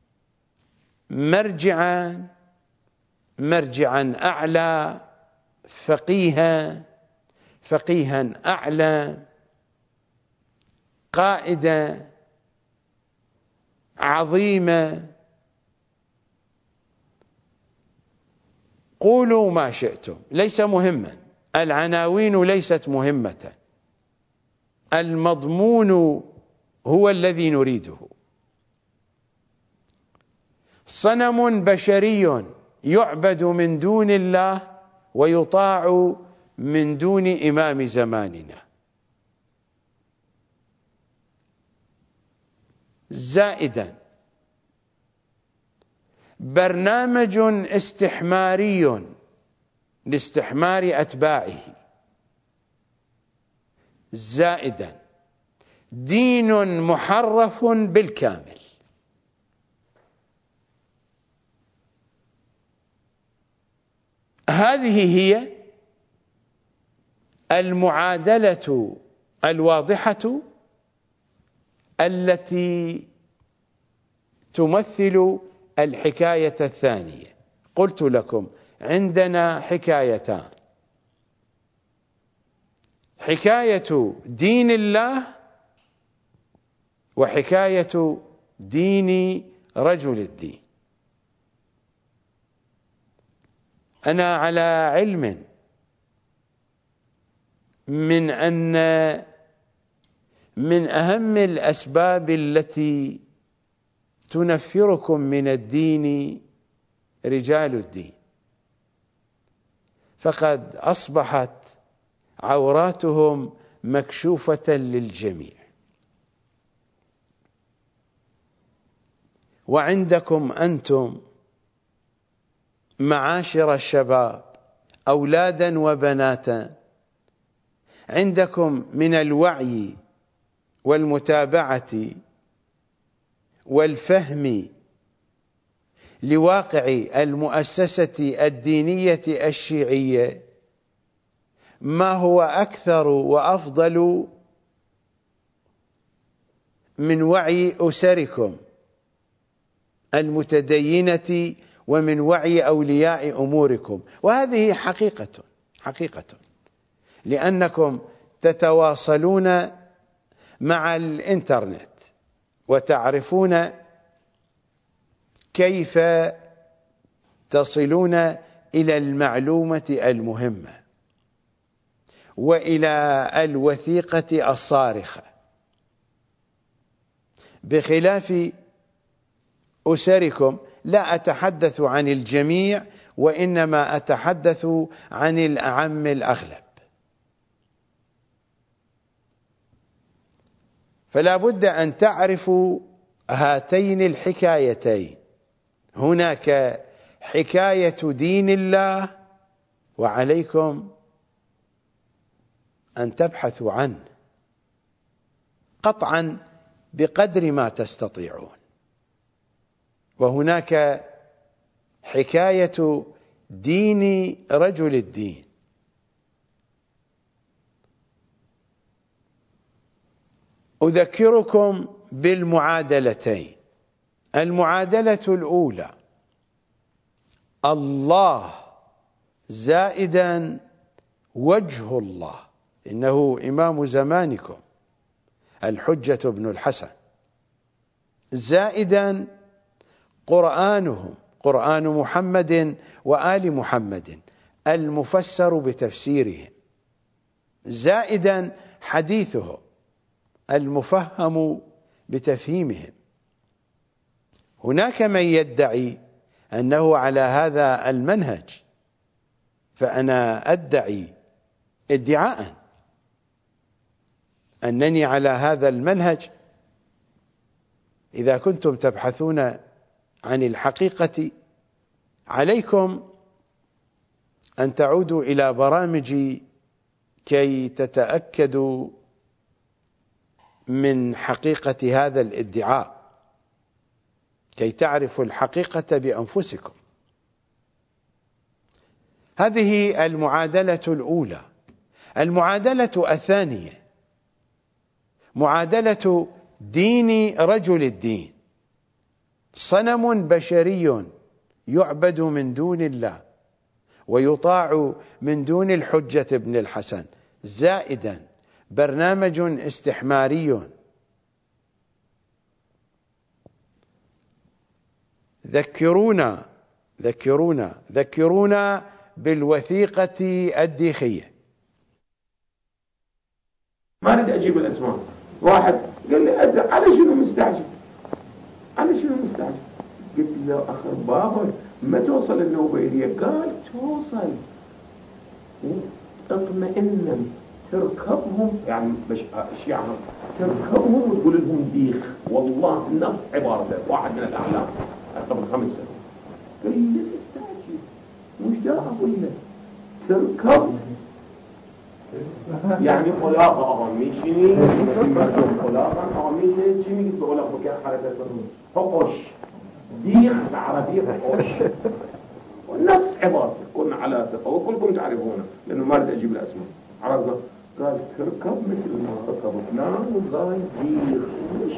مرجعا مرجعا أعلى، فقيها فقيها أعلى، قائدا عظيما، قولوا ما شئتم، ليس مهما، العناوين ليست مهمة، المضمون هو الذي نريده. صنم بشري يعبد من دون الله ويطاع من دون إمام زماننا. زائدا برنامج استحماري لاستحمار أتباعه. زائدا دين محرف بالكامل. هذه هي المعادلة الواضحة التي تمثل الحكاية الثانية. قلت لكم عندنا حكايتان: حكاية دين الله وحكاية دين رجل الدين. أنا على علم من أن من أهم الأسباب التي تنفركم من الدين رجال الدين، فقد أصبحت عوراتهم مكشوفة للجميع. وعندكم أنتم معاشر الشباب، أولادا وبناتا، عندكم من الوعي والمتابعة والفهم لواقع المؤسسة الدينية الشيعية ما هو أكثر وأفضل من وعي أسركم المتدينة ومن وعي أولياء أموركم. وهذه حقيقة حقيقة لأنكم تتواصلون مع الإنترنت وتعرفون كيف تصلون إلى المعلومة المهمة وإلى الوثيقة الصارخة، بخلاف أسركم لا أتحدث عن الجميع وإنما أتحدث عن الأعم الأغلب. فلا بد أن تعرفوا هاتين الحكايتين، هناك حكاية دين الله وعليكم أن تبحثوا عنه قطعا بقدر ما تستطيعون، وهناك حكاية دين رجل الدين. أذكركم بالمعادلتين. المعادلة الأولى: الله زائدا وجه الله، إنه إمام زمانكم الحجة بن الحسن، زائدا قرآنهم قرآن محمد وآل محمد المفسر بتفسيرهم، زائدا حديثهم المفهم بتفهيمهم. هناك من يدعي أنه على هذا المنهج، فأنا أدعي ادعاء أنني على هذا المنهج. إذا كنتم تبحثون عن الحقيقة عليكم أن تعودوا إلى برامجي كي تتأكدوا من حقيقة هذا الادعاء، كي تعرفوا الحقيقة بأنفسكم. هذه المعادلة الأولى. المعادلة الثانية معادلة دين رجل الدين، صنم بشري يعبد من دون الله ويطاع من دون الحجة بن الحسن، زائدا برنامج استحماري ذكرونا ذكرونا ذكرونا بالوثيقة الديخية. ما أريد أجيب الأسماء. واحد قال لي على شنو مستعجل؟ على شنو مستعجل؟ قلت له أخر بابا ما توصل النوبيلية؟ قال توصل، اطمئنا تركبهم، يعني مش الشيعة تركبهم وتقول لهم ديخ. والله نفس عبارته واحد من الأعلام قبل خمس سنين قال لي ليش تستعجل؟ مش دا أقول لك تركب يعني خلاقة أغميشني مردم خلاقة أغميشني جيمي قلت بقول لك بكي حالة الفرون فقش ديخ العربية فقش ونفس عبارته. كنا على ثقة كلكم تعرفونه لأنه ما رد أجيب الأسماء. عرضنا قال تركب مثل ما ركب فلان وقال ديخ.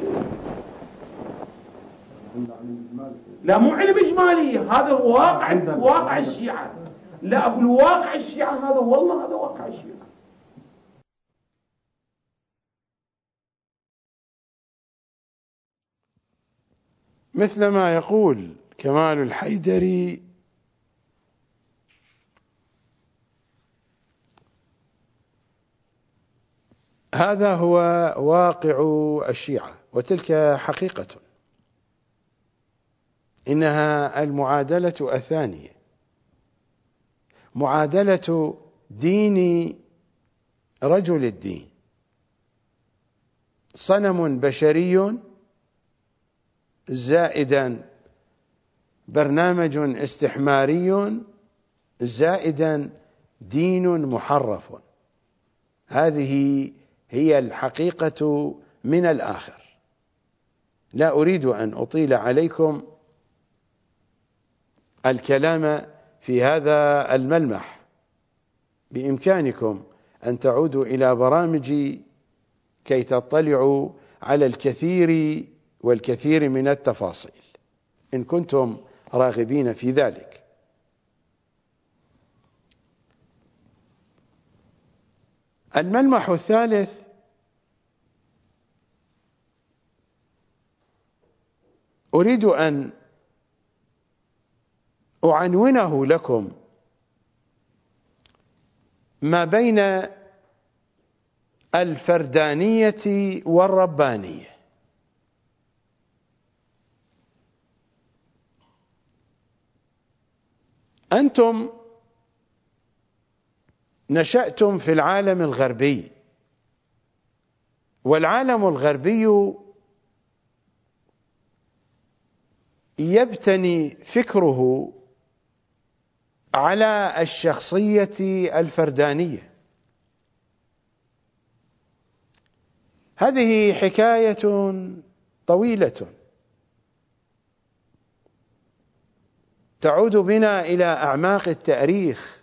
لا مو علم إجمالي، هذا واقع واقع الشيعة. لا أقول واقع الشيعة، هذا والله هذا واقع الشيعة. مثلما يقول كمال الحيدري: هذا هو واقع الشيعة، وتلك حقيقة. إنها المعادلة الثانية، معادلة دين رجل الدين، صنم بشري زائدا برنامج استحماري زائدا دين محرف. هذه هي الحقيقة من الآخر. لا أريد أن أطيل عليكم الكلام في هذا الملمح. بإمكانكم أن تعودوا إلى برامجي كي تطلعوا على الكثير والكثير من التفاصيل إن كنتم راغبين في ذلك. الملمح الثالث أريد أن أعنونه لكم ما بين الفردانية والربانية. أنتم نشأتم في العالم الغربي، والعالم الغربي يبتني فكره على الشخصية الفردانية. هذه حكاية طويلة تعود بنا إلى أعماق التاريخ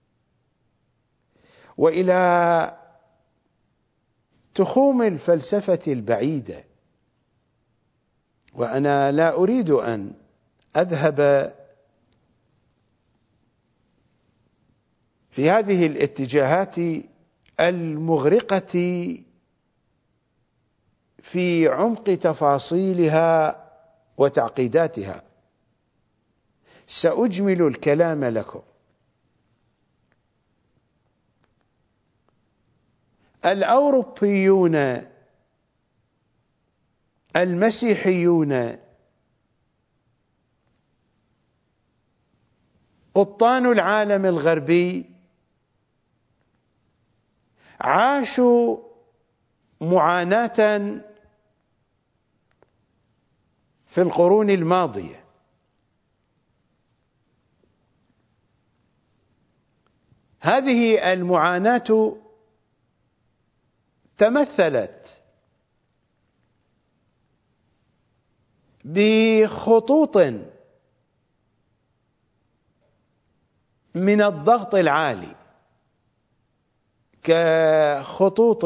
وإلى تخوم الفلسفة البعيدة، وأنا لا أريد أن أذهب في هذه الاتجاهات المغرقة في عمق تفاصيلها وتعقيداتها. سأجمل الكلام لكم. الأوروبيون المسيحيون قطان العالم الغربي عاشوا معاناة في القرون الماضية. هذه المعاناة تمثلت بخطوط من الضغط العالي كخطوط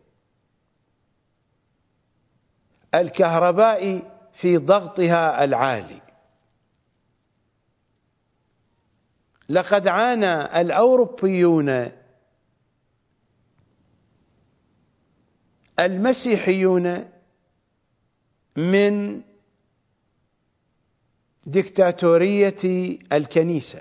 الكهرباء في ضغطها العالي. لقد عانى الأوروبيون المسيحيون من ديكتاتورية الكنيسة.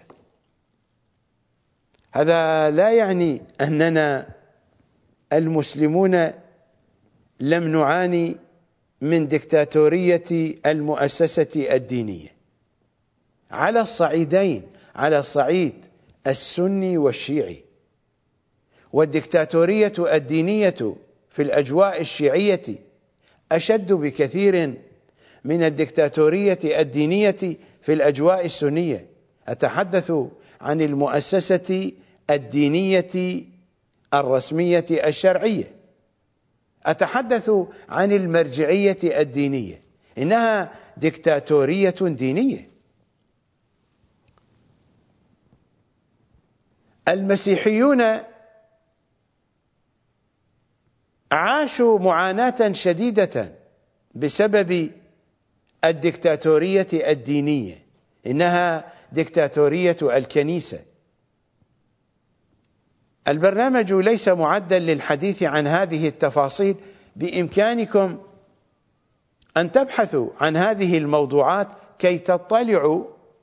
هذا لا يعني أننا المسلمون لم نعاني من ديكتاتورية المؤسسة الدينية على الصعيدين، على الصعيد السني والشيعي. والديكتاتورية الدينية في الأجواء الشيعية أشد بكثير من الديكتاتورية الدينية في الأجواء السنية. أتحدث عن المؤسسة الدينية الرسمية الشرعية، أتحدث عن المرجعية الدينية، إنها ديكتاتورية دينية. المسيحيون عاشوا معاناة شديدة بسبب الديكتاتورية الدينية، إنها ديكتاتورية الكنيسة. البرنامج ليس معدا للحديث عن هذه التفاصيل، بإمكانكم أن تبحثوا عن هذه الموضوعات كي تطلعوا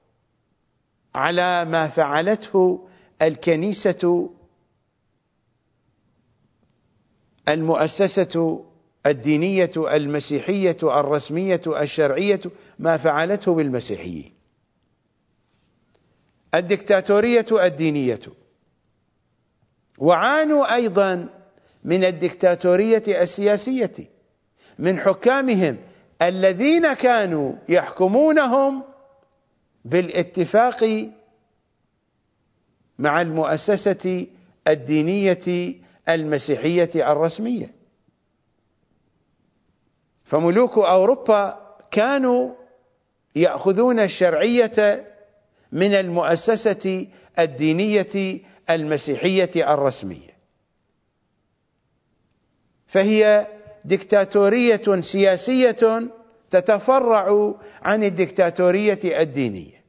على ما فعلته الكنيسة المؤسسة الدينية المسيحية الرسمية الشرعية، ما فعلته بالمسيحيين. الديكتاتورية الدينية، وعانوا أيضا من الديكتاتورية السياسية من حكامهم الذين كانوا يحكمونهم بالاتفاق مع المؤسسة الدينية المسيحية الرسمية. فملوك أوروبا كانوا يأخذون الشرعية من المؤسسة الدينية المسيحية الرسمية، فهي ديكتاتورية سياسية تتفرع عن الديكتاتورية الدينية.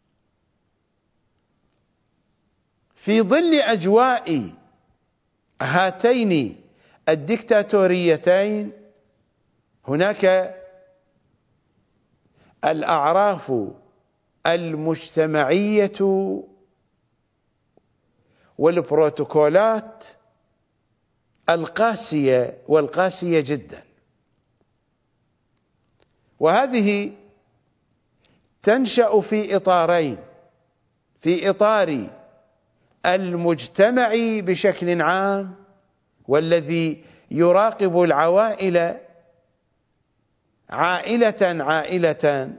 في ظل أجواء هاتين الديكتاتوريتين هناك الأعراف المجتمعية والبروتوكولات القاسية والقاسية جدا، وهذه تنشأ في إطارين: في إطار المجتمع بشكل عام والذي يراقب العوائل عائلة عائلة،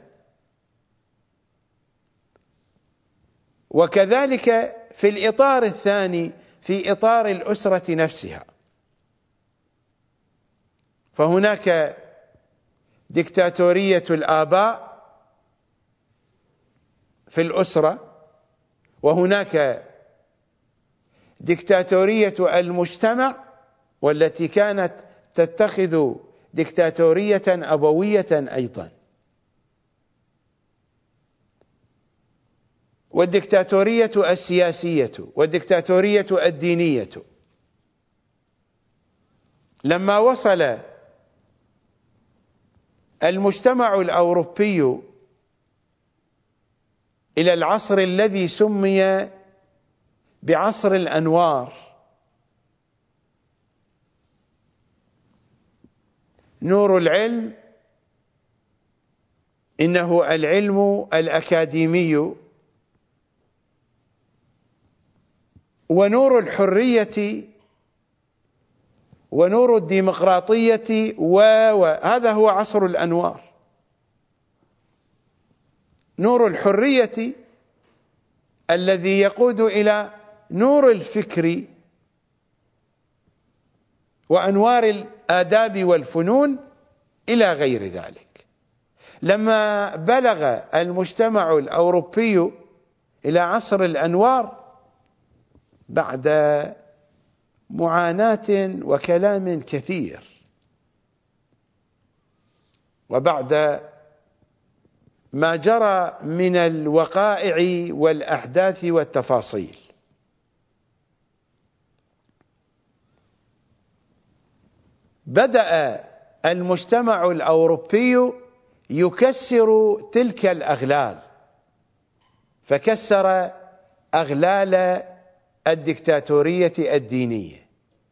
وكذلك في الإطار الثاني في إطار الأسرة نفسها. فهناك ديكتاتورية الآباء في الأسرة، وهناك ديكتاتورية المجتمع والتي كانت تتخذ ديكتاتورية أبوية أيضا. والديكتاتورية السياسية والديكتاتورية الدينية. لما وصل المجتمع الأوروبي إلى العصر الذي سمي بعصر الأنوار، نور العلم إنه العلم الأكاديمي، ونور الحرية ونور الديمقراطية، وهذا هو عصر الأنوار. نور الحرية الذي يقود إلى نور الفكر وأنوار الآداب والفنون إلى غير ذلك. لما بلغ المجتمع الأوروبي إلى عصر الأنوار بعد معاناة وكلام كثير، وبعد ما جرى من الوقائع والأحداث والتفاصيل، بدأ المجتمع الأوروبي يكسر تلك الأغلال، فكسر أغلال الديكتاتورية الدينية،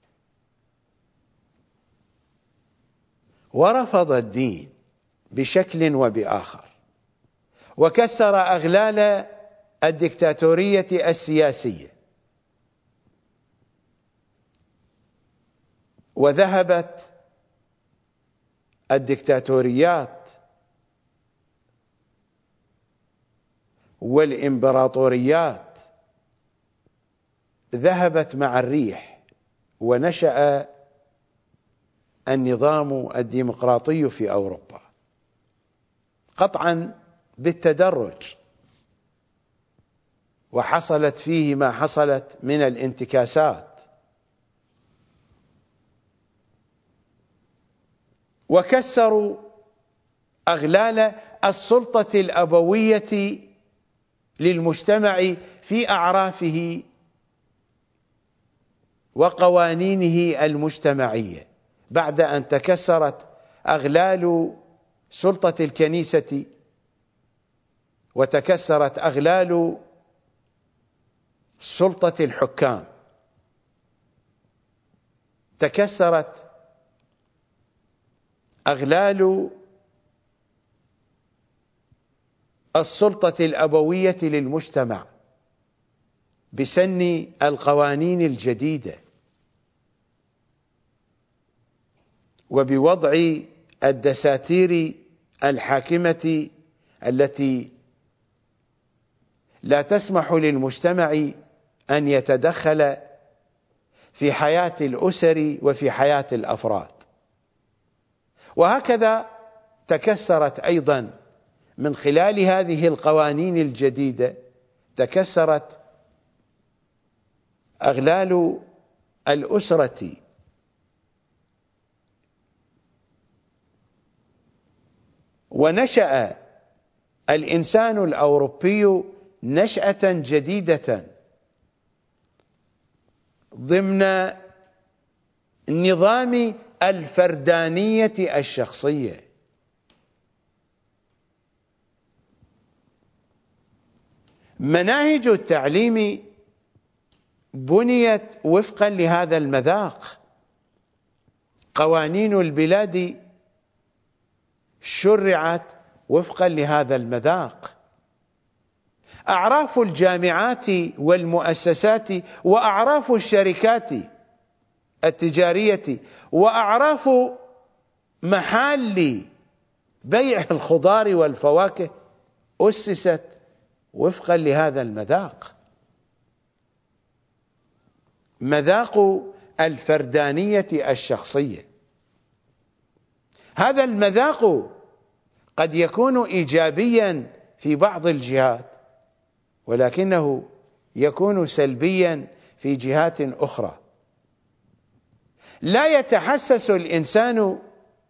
ورفض الدين بشكل وبآخر، وكسر أغلال الديكتاتورية السياسية، وذهبت الديكتاتوريات والإمبراطوريات ذهبت مع الريح، ونشأ النظام الديمقراطي في أوروبا قطعا بالتدرج، وحصلت فيه ما حصلت من الانتكاسات، وكسروا أغلال السلطة الأبوية للمجتمع في أعرافه وقوانينه المجتمعية، بعد أن تكسرت أغلال سلطة الكنيسة، وتكسرت أغلال سلطة الحكام، تكسرت أغلال السلطة الأبوية للمجتمع بسن القوانين الجديدة، وبوضع الدساتير الحاكمة التي لا تسمح للمجتمع أن يتدخل في حياة الأسر وفي حياة الأفراد. وهكذا تكسرت أيضا من خلال هذه القوانين الجديدة، تكسرت أغلال الأسرة ونشأ الإنسان الأوروبي نشأة جديدة ضمن نظام الفردانية الشخصية. مناهج التعليم بنيت وفقا لهذا المذاق، قوانين البلاد شرعت وفقا لهذا المذاق، أعراف الجامعات والمؤسسات وأعراف الشركات التجارية وأعراف محال بيع الخضار والفواكه أسست وفقا لهذا المذاق، مذاق الفردانية الشخصية. هذا المذاق قد يكون إيجابيا في بعض الجهات، ولكنه يكون سلبيا في جهات أخرى. لا يتحسس الإنسان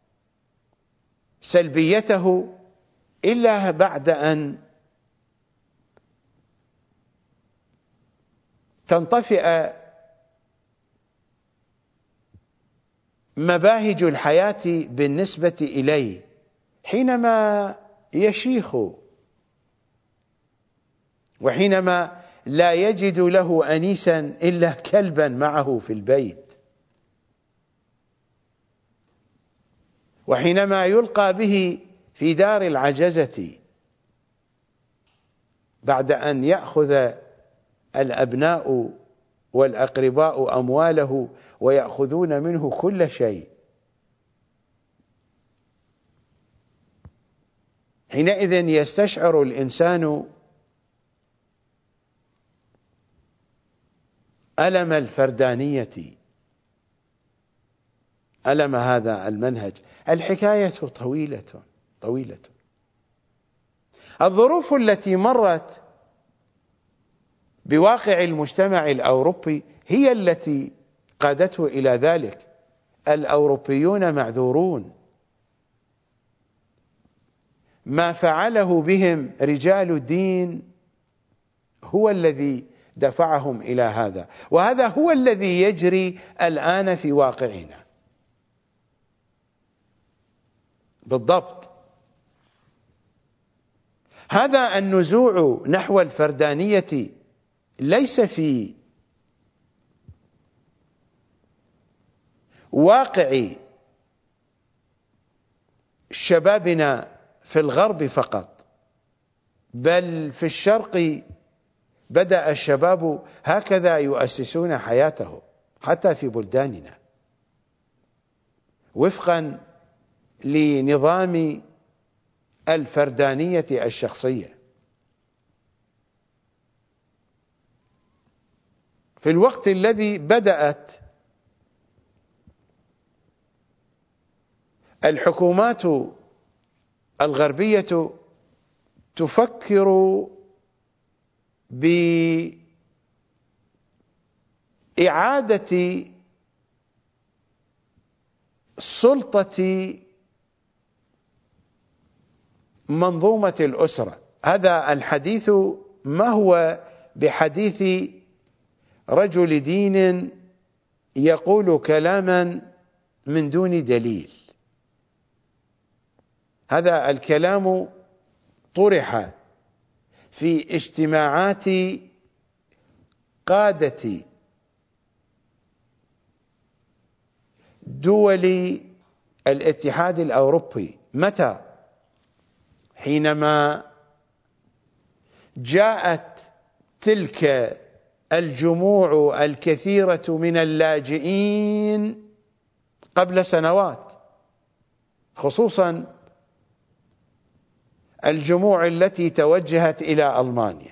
سلبيته إلا بعد أن تنطفئ مباهج الحياة بالنسبة إليه، حينما يشيخ وحينما لا يجد له أنيسا إلا كلبا معه في البيت، وحينما يلقى به في دار العجزة بعد أن يأخذ الأبناء والأقرباء أمواله ويأخذون منه كل شيء، حينئذ يستشعر الإنسان ألم الفردانية، ألم هذا المنهج. الحكاية طويلة طويلة. الظروف التي مرت بواقع المجتمع الأوروبي هي التي قادته إلى ذلك. الأوروبيون معذورون، ما فعله بهم رجال الدين هو الذي دفعهم إلى هذا، وهذا هو الذي يجري الآن في واقعنا بالضبط. هذا النزوع نحو الفردانية ليس في واقع شبابنا في الغرب فقط، بل في الشرق بدأ الشباب هكذا يؤسسون حياته حتى في بلداننا وفقا لنظام الفردانية الشخصية. في الوقت الذي بدأت الحكومات الغربية تفكر بإعادة سلطة منظومة الأسرة. هذا الحديث ما هو بحديث رجل دين يقول كلاما من دون دليل. هذا الكلام طرح في اجتماعات قادة دول الاتحاد الأوروبي. متى؟ حينما جاءت تلك الجموع الكثيرة من اللاجئين قبل سنوات، خصوصا الجموع التي توجهت إلى ألمانيا،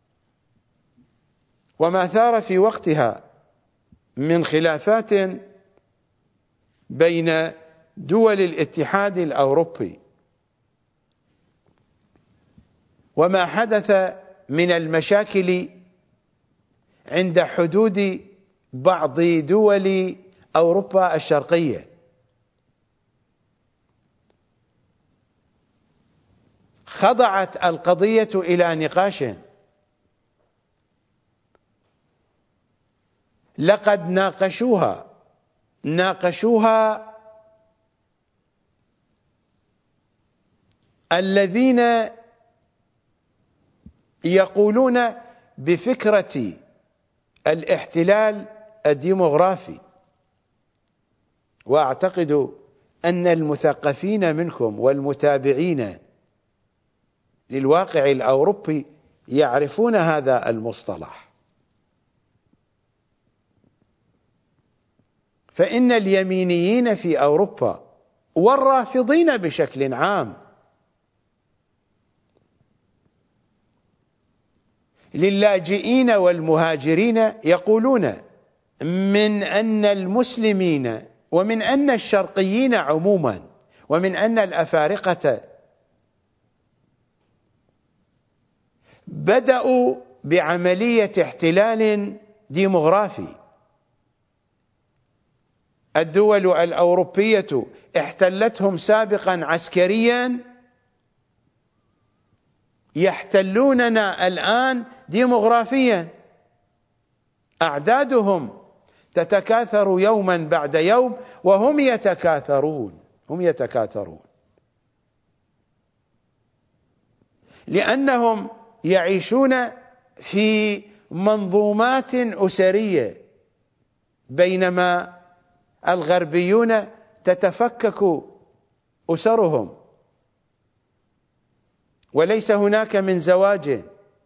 وما ثار في وقتها من خلافات بين دول الاتحاد الأوروبي، وما حدث من المشاكل عند حدود بعض دول أوروبا الشرقية. خضعت القضية إلى نقاش. لقد ناقشوها ناقشوها الذين يقولون بفكرة الاحتلال الديمغرافي، وأعتقد أن المثقفين منكم والمتابعين للواقع الأوروبي يعرفون هذا المصطلح. فإن اليمينيين في أوروبا والرافضين بشكل عام للاجئين والمهاجرين يقولون من أن المسلمين ومن أن الشرقيين عموما ومن أن الأفارقة بدأوا بعملية احتلال ديمغرافي. الدول الأوروبية احتلتهم سابقا عسكريا، يحتلوننا الآن ديمغرافيا. أعدادهم تتكاثر يوما بعد يوم وهم يتكاثرون هم يتكاثرون لأنهم يعيشون في منظومات أسرية، بينما الغربيون تتفكك أسرهم وليس هناك من زواج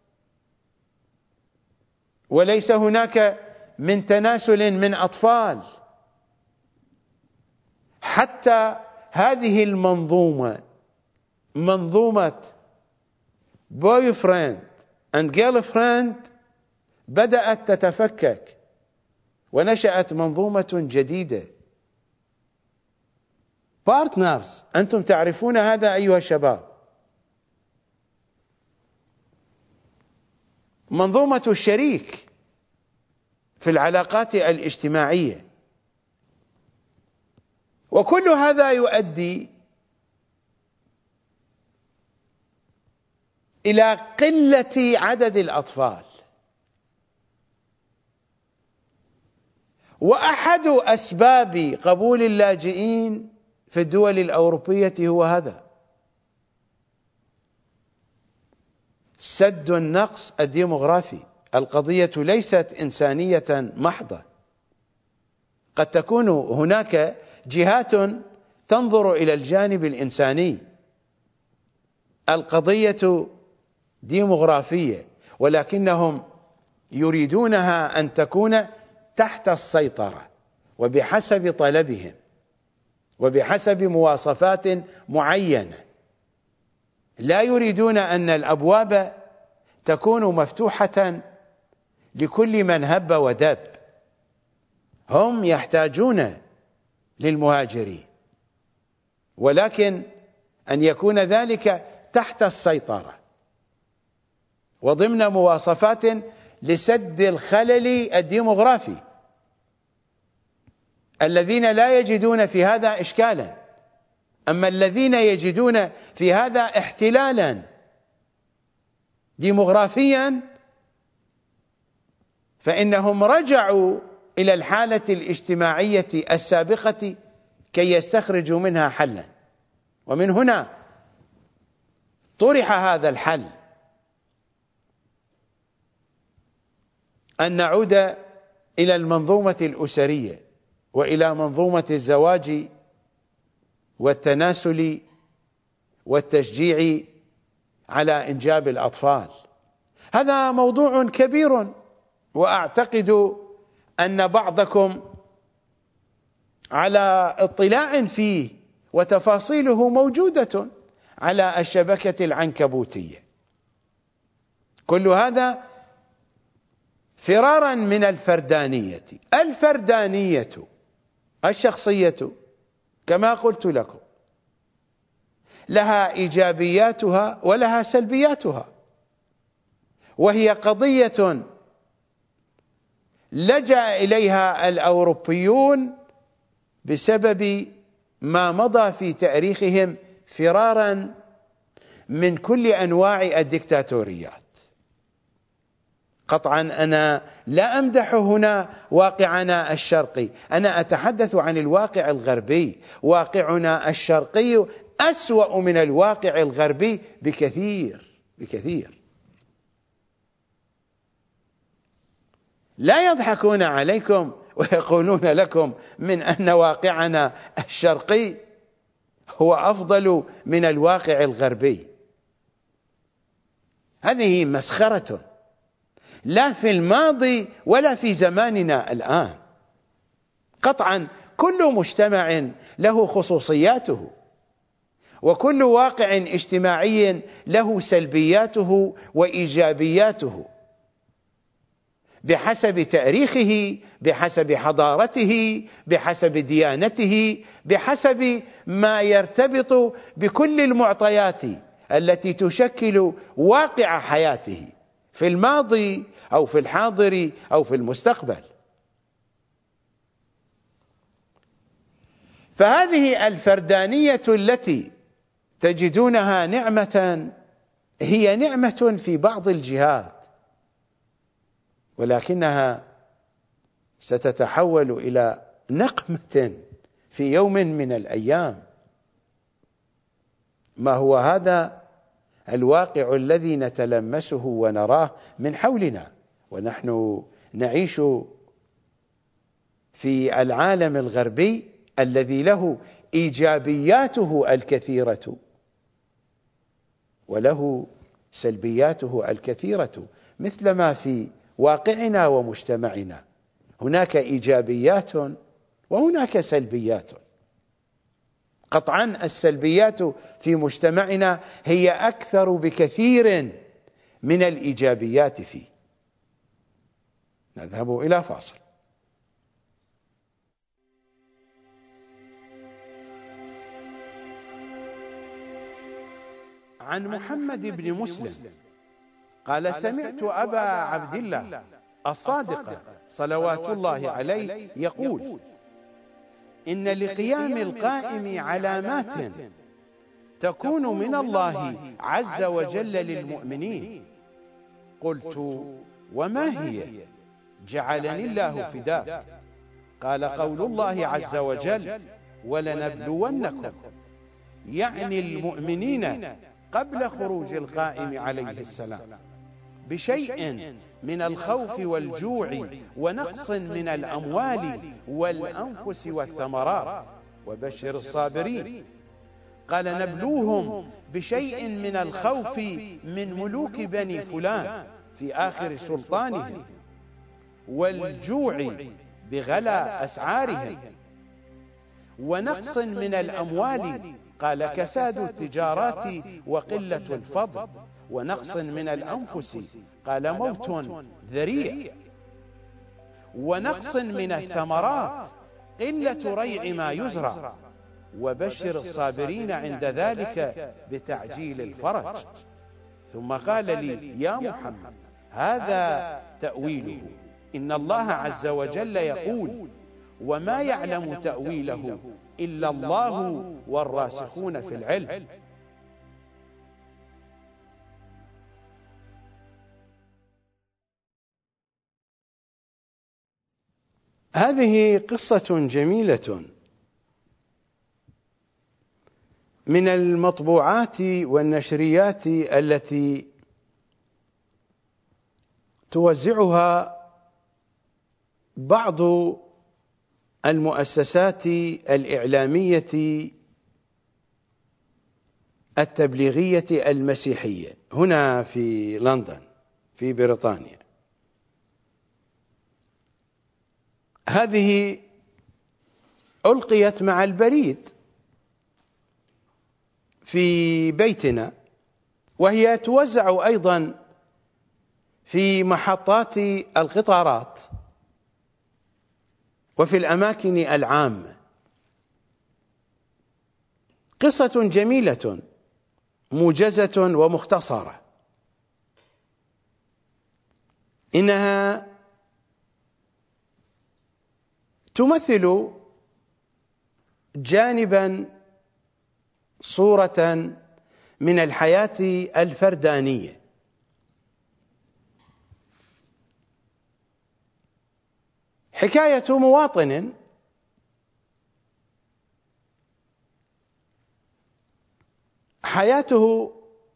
وليس هناك من تناسل من أطفال. حتى هذه المنظومة، منظومة بوي فريند اند جيرل فريند، بدأت تتفكك ونشأت منظومة جديدة. بارتنرز، أنتم تعرفون هذا أيها الشباب. منظومة الشريك في العلاقات الاجتماعية. وكل هذا يؤدي إلى قلة عدد الأطفال. وأحد أسباب قبول اللاجئين في الدول الأوروبية هو هذا: سد النقص الديمغرافي. القضية ليست إنسانية محضة. قد تكون هناك جهات تنظر إلى الجانب الإنساني. القضية ديمغرافية، ولكنهم يريدونها أن تكون تحت السيطرة وبحسب طلبهم وبحسب مواصفات معينة. لا يريدون أن الأبواب تكون مفتوحة لكل من هب ودب. هم يحتاجون للمهاجرين، ولكن أن يكون ذلك تحت السيطرة وضمن مواصفات لسد الخلل الديمغرافي. الذين لا يجدون في هذا إشكالا، أما الذين يجدون في هذا احتلالا ديمغرافيا فإنهم رجعوا إلى الحالة الاجتماعية السابقة كي يستخرجوا منها حلا. ومن هنا طرح هذا الحل، أن نعود إلى المنظومة الأسرية وإلى منظومة الزواج والتناسل والتشجيع على إنجاب الأطفال. هذا موضوع كبير، وأعتقد أن بعضكم على اطلاع فيه، وتفاصيله موجودة على الشبكة العنكبوتية. كل هذا فرارا من الفردانية. الفردانية الشخصية كما قلت لكم لها إيجابياتها ولها سلبياتها، وهي قضية لجأ إليها الأوروبيون بسبب ما مضى في تاريخهم فرارا من كل أنواع الدكتاتوريات. قطعا أنا لا أمدح هنا واقعنا الشرقي، أنا أتحدث عن الواقع الغربي. واقعنا الشرقي أسوأ من الواقع الغربي بكثير بكثير. لا يضحكون عليكم ويقولون لكم من أن واقعنا الشرقي هو أفضل من الواقع الغربي. هذه مسخرة، لا في الماضي ولا في زماننا الآن. قطعا كل مجتمع له خصوصياته، وكل واقع اجتماعي له سلبياته وإيجابياته بحسب تاريخه، بحسب حضارته، بحسب ديانته، بحسب ما يرتبط بكل المعطيات التي تشكل واقع حياته في الماضي أو في الحاضر أو في المستقبل. فهذه الفردانية التي تجدونها نعمة هي نعمة في بعض الجهات، ولكنها ستتحول إلى نقمة في يوم من الأيام. ما هو هذا الواقع الذي نتلمسه ونراه من حولنا، ونحن نعيش في العالم الغربي الذي له إيجابياته الكثيرة وله سلبياته الكثيرة، مثلما في واقعنا ومجتمعنا هناك إيجابيات وهناك سلبيات. قطعا السلبيات في مجتمعنا هي أكثر بكثير من الإيجابيات فيه. نذهب إلى فاصل. عن محمد بن مسلم قال: سمعت أبا عبد الله الصادق صلوات الله عليه يقول: إن لقيام القائم علامات تكون من الله عز وجل للمؤمنين. قلت: وما هي؟ جعلني الله فداك. قال: قول الله عز وجل: ولنبلونكم، يعني المؤمنين قبل خروج القائم عليه السلام بشيء من الخوف والجوع ونقص من الأموال والأنفس والثمرات، وبشر الصابرين. قال: نبلوهم بشيء من الخوف من ملوك بني فلان في آخر سلطانهم، والجوع بغلا أسعارهم، ونقص من الأموال، قال: كساد التجارات وقلة الفضل، ونقص من الأنفس، قال: موت ذريع، ونقص من الثمرات، قلة ريع ما يزرع، وبشر الصابرين عند ذلك بتعجيل الفرج. ثم قال لي: يا محمد، هذا تأويله، إن الله عز وجل يقول: وما يعلم تأويله إلا الله والراسخون في العلم. هذه قصة جميلة من المطبوعات والنشريات التي توزعها بعض المؤسسات الإعلامية التبليغية المسيحية هنا في لندن في بريطانيا. هذه ألقيت مع البريد في بيتنا، وهي توزع أيضا في محطات القطارات وفي الأماكن العامة. قصة جميلة موجزة ومختصرة، إنها تمثل جانبا صورة من الحياة الفردانية. حكاية مواطن حياته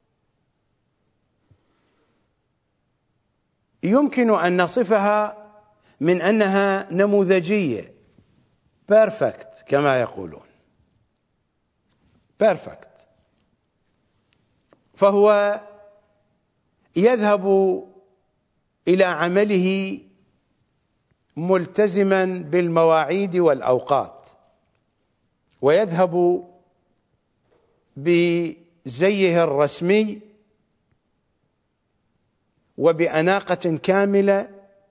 يمكن أن نصفها من أنها نموذجية، بيرفكت كما يقولون، بيرفكت. فهو يذهب إلى عمله ملتزما بالمواعيد والأوقات، ويذهب بزيه الرسمي وبأناقة كاملة،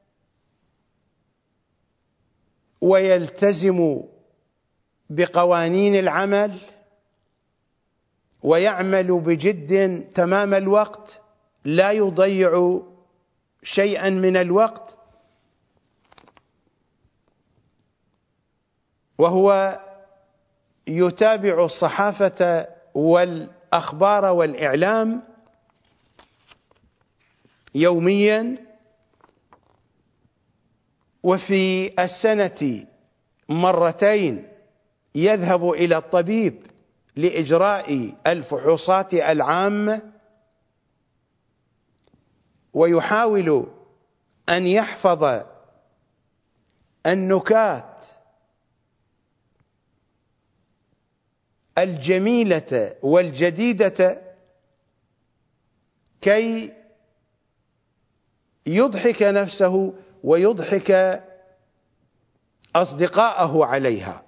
ويلتزم بقوانين العمل، ويعمل بجد تمام الوقت، لا يضيع شيئا من الوقت، وهو يتابع الصحافة والأخبار والإعلام يوميا، وفي السنة مرتين يذهب إلى الطبيب لإجراء الفحوصات العامة، ويحاول أن يحفظ النكات الجميلة والجديدة كي يضحك نفسه ويضحك أصدقاءه عليها.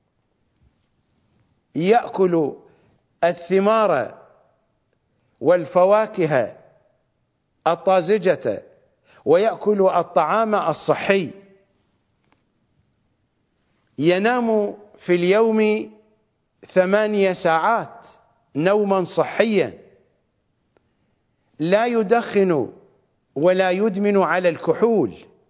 يأكل الثمار والفواكه الطازجة، ويأكل الطعام الصحي. ينام في اليوم ثمانية ساعات نوما صحيا، لا يدخن ولا يدمن على الكحول.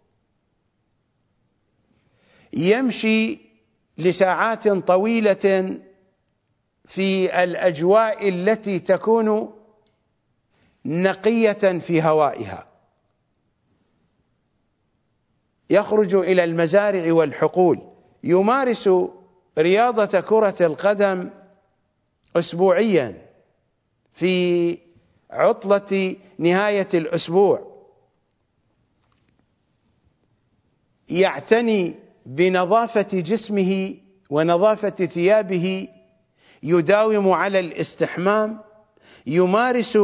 يمشي لساعات طويلة في الأجواء التي تكون نقية في هوائها. يخرج إلى المزارع والحقول، يمارس رياضة كرة القدم أسبوعيا في عطلة نهاية الأسبوع. يعتني بنظافة جسمه ونظافة ثيابه، يداوم على الاستحمام، يمارس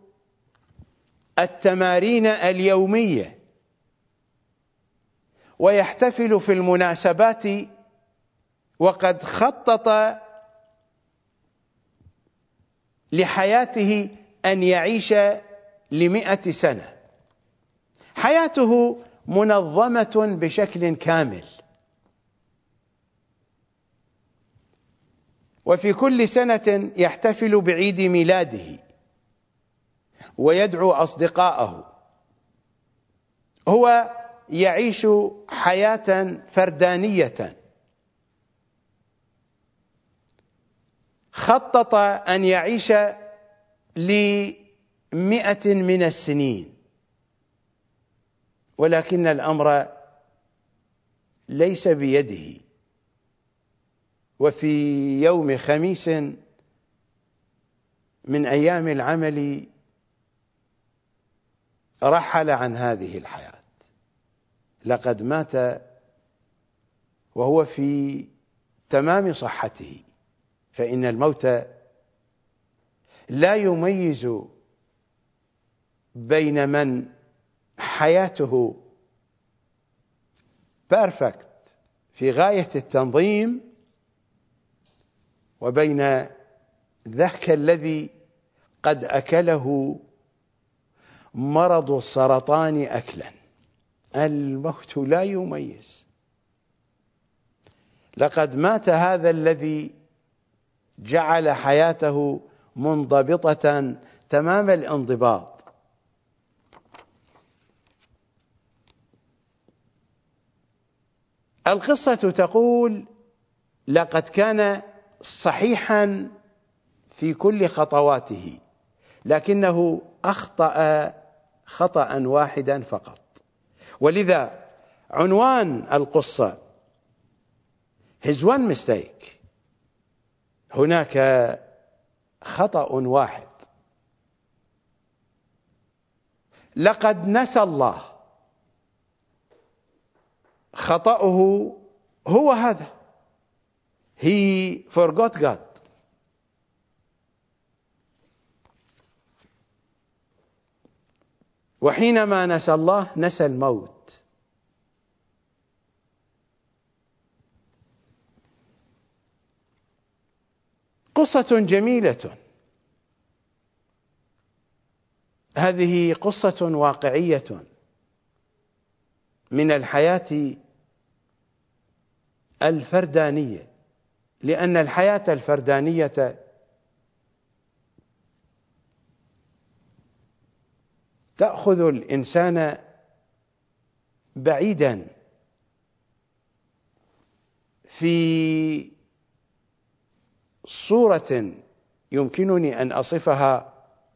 التمارين اليومية، ويحتفل في المناسبات، وقد خطط لحياته أن يعيش لمئة سنة. حياته منظمة بشكل كامل، وفي كل سنة يحتفل بعيد ميلاده ويدعو أصدقاءه. هو يعيش حياة فردانية. خطط أن يعيش لمئة من السنين، ولكن الأمر ليس بيده. وفي يوم خميس من أيام العمل رحل عن هذه الحياة. لقد مات وهو في تمام صحته، فإن الموت لا يميز بين من حياته بيرفكت في غاية التنظيم وبين ذاك الذي قد أكله مرض السرطان أكلا. الموت لا يميز. لقد مات هذا الذي جعل حياته منضبطة تمام الانضباط. القصة تقول: لقد كان صحيحا في كل خطواته، لكنه أخطأ خطأ واحدا فقط. ولذا عنوان القصة his one mistake، هناك خطأ واحد. لقد نسى الله، خطأه هو هذا، he forgot God. وحينما نسى الله نسى الموت. قصة جميلة، هذه قصة واقعية من الحياة الفردانية، لأن الحياة الفردانية تأخذ الإنسان بعيدا في صورة يمكنني أن أصفها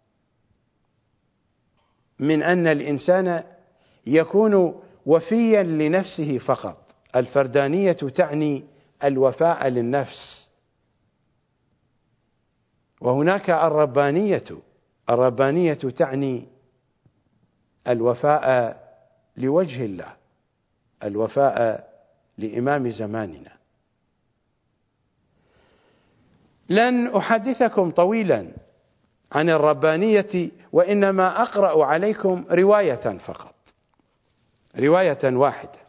من أن الإنسان يكون وفيا لنفسه فقط. الفردانية تعني الوفاء للنفس، وهناك الربانية، الربانية تعني الوفاء لوجه الله، الوفاء لإمام زماننا. لن أحدثكم طويلا عن الربانية، وإنما أقرأ عليكم رواية فقط، رواية واحدة.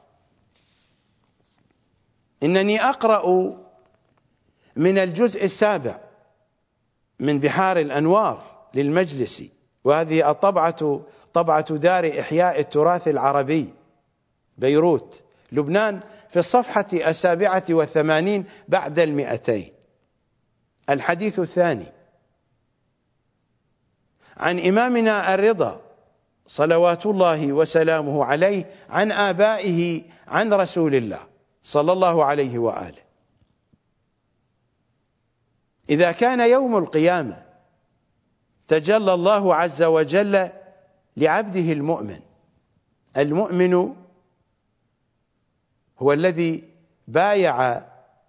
إنني أقرأ من الجزء السابع من بحار الأنوار للمجلسي، وهذه الطبعة طبعة دار إحياء التراث العربي بيروت لبنان، في الصفحة السابعة والثمانين بعد المئتين. الحديث الثاني عن إمامنا الرضا صلوات الله وسلامه عليه عن آبائه عن رسول الله صلى الله عليه وآله: إذا كان يوم القيامة تجلى الله عز وجل لعبده المؤمن. المؤمن هو الذي بايع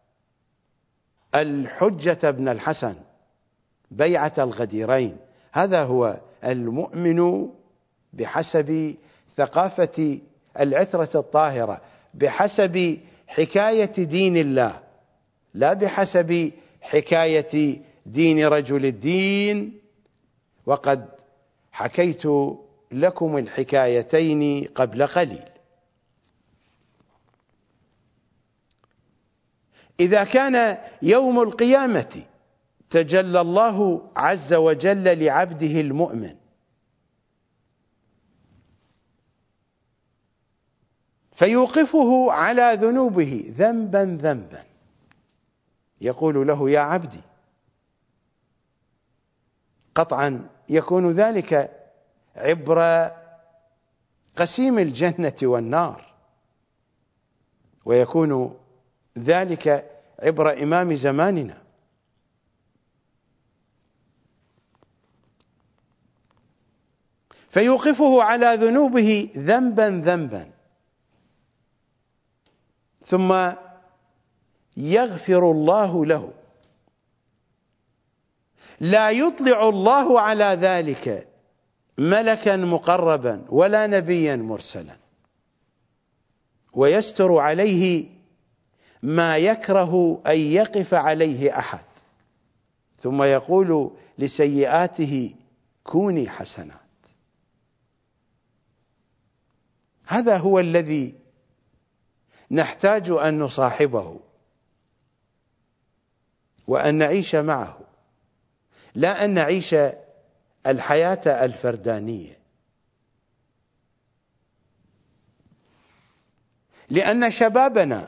الحجة بن الحسن بيعة الغديرين، هذا هو المؤمن بحسب ثقافة العترة الطاهرة، بحسب حكاية دين الله، لا بحسب حكاية دين رجل الدين. وقد حكيت لكم الحكايتين قبل قليل. إذا كان يوم القيامة تجلى الله عز وجل لعبده المؤمن، فيوقفه على ذنوبه ذنبا ذنبا، يقول له: يا عبدي. قطعا يكون ذلك عبر قسيم الجنة والنار، ويكون ذلك عبر إمام زماننا. فيوقفه على ذنوبه ذنبا ذنبا، ثم يغفر الله له. لا يطلع الله على ذلك ملكا مقربا ولا نبيا مرسلا، ويستر عليه ما يكره أن يقف عليه أحد، ثم يقول لسيئاته: كوني حسنات. هذا هو الذي نحتاج أن نصاحبه وأن نعيش معه، لا أن نعيش الحياة الفردانية. لأن شبابنا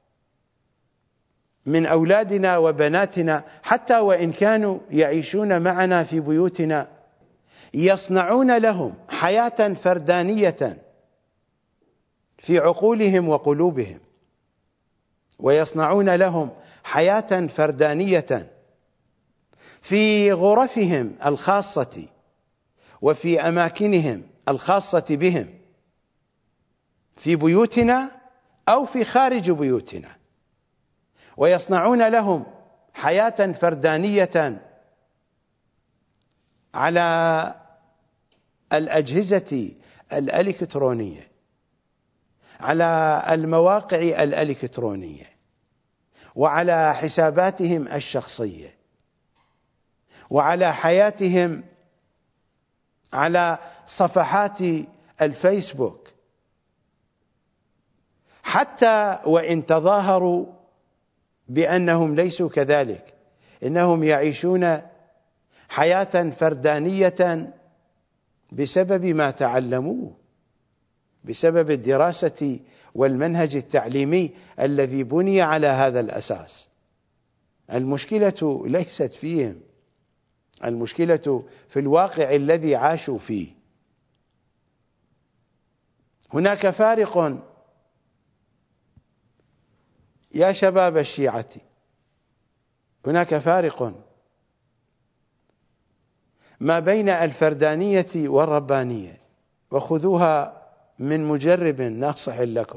من أولادنا وبناتنا، حتى وإن كانوا يعيشون معنا في بيوتنا، يصنعون لهم حياة فردانية في عقولهم وقلوبهم، ويصنعون لهم حياة فردانية في غرفهم الخاصة وفي أماكنهم الخاصة بهم في بيوتنا أو في خارج بيوتنا، ويصنعون لهم حياة فردانية على الأجهزة الإلكترونية، على المواقع الإلكترونية، وعلى حساباتهم الشخصية، وعلى حياتهم على صفحات الفيسبوك، حتى وإن تظاهروا بأنهم ليسوا كذلك، إنهم يعيشون حياة فردانية بسبب ما تعلموه، بسبب الدراسة والمنهج التعليمي الذي بني على هذا الأساس. المشكلة ليست فيهم، المشكلة في الواقع الذي عاشوا فيه. هناك فارق يا شباب الشيعة، هناك فارق ما بين الفردانية والربانية، وخذوها من مجرب ناصح لكم،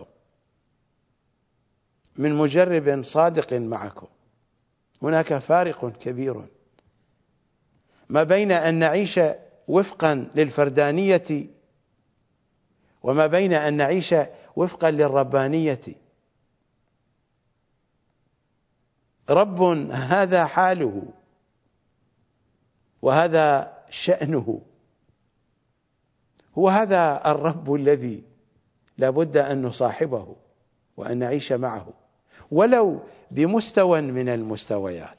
من مجرب صادق معكم. هناك فارق كبير ما بين أن نعيش وفقا للفردانية وما بين أن نعيش وفقا للربانية. رب هذا حاله وهذا شأنه، هو هذا الرب الذي لا بد أن نصاحبه وأن نعيش معه ولو بمستوى من المستويات.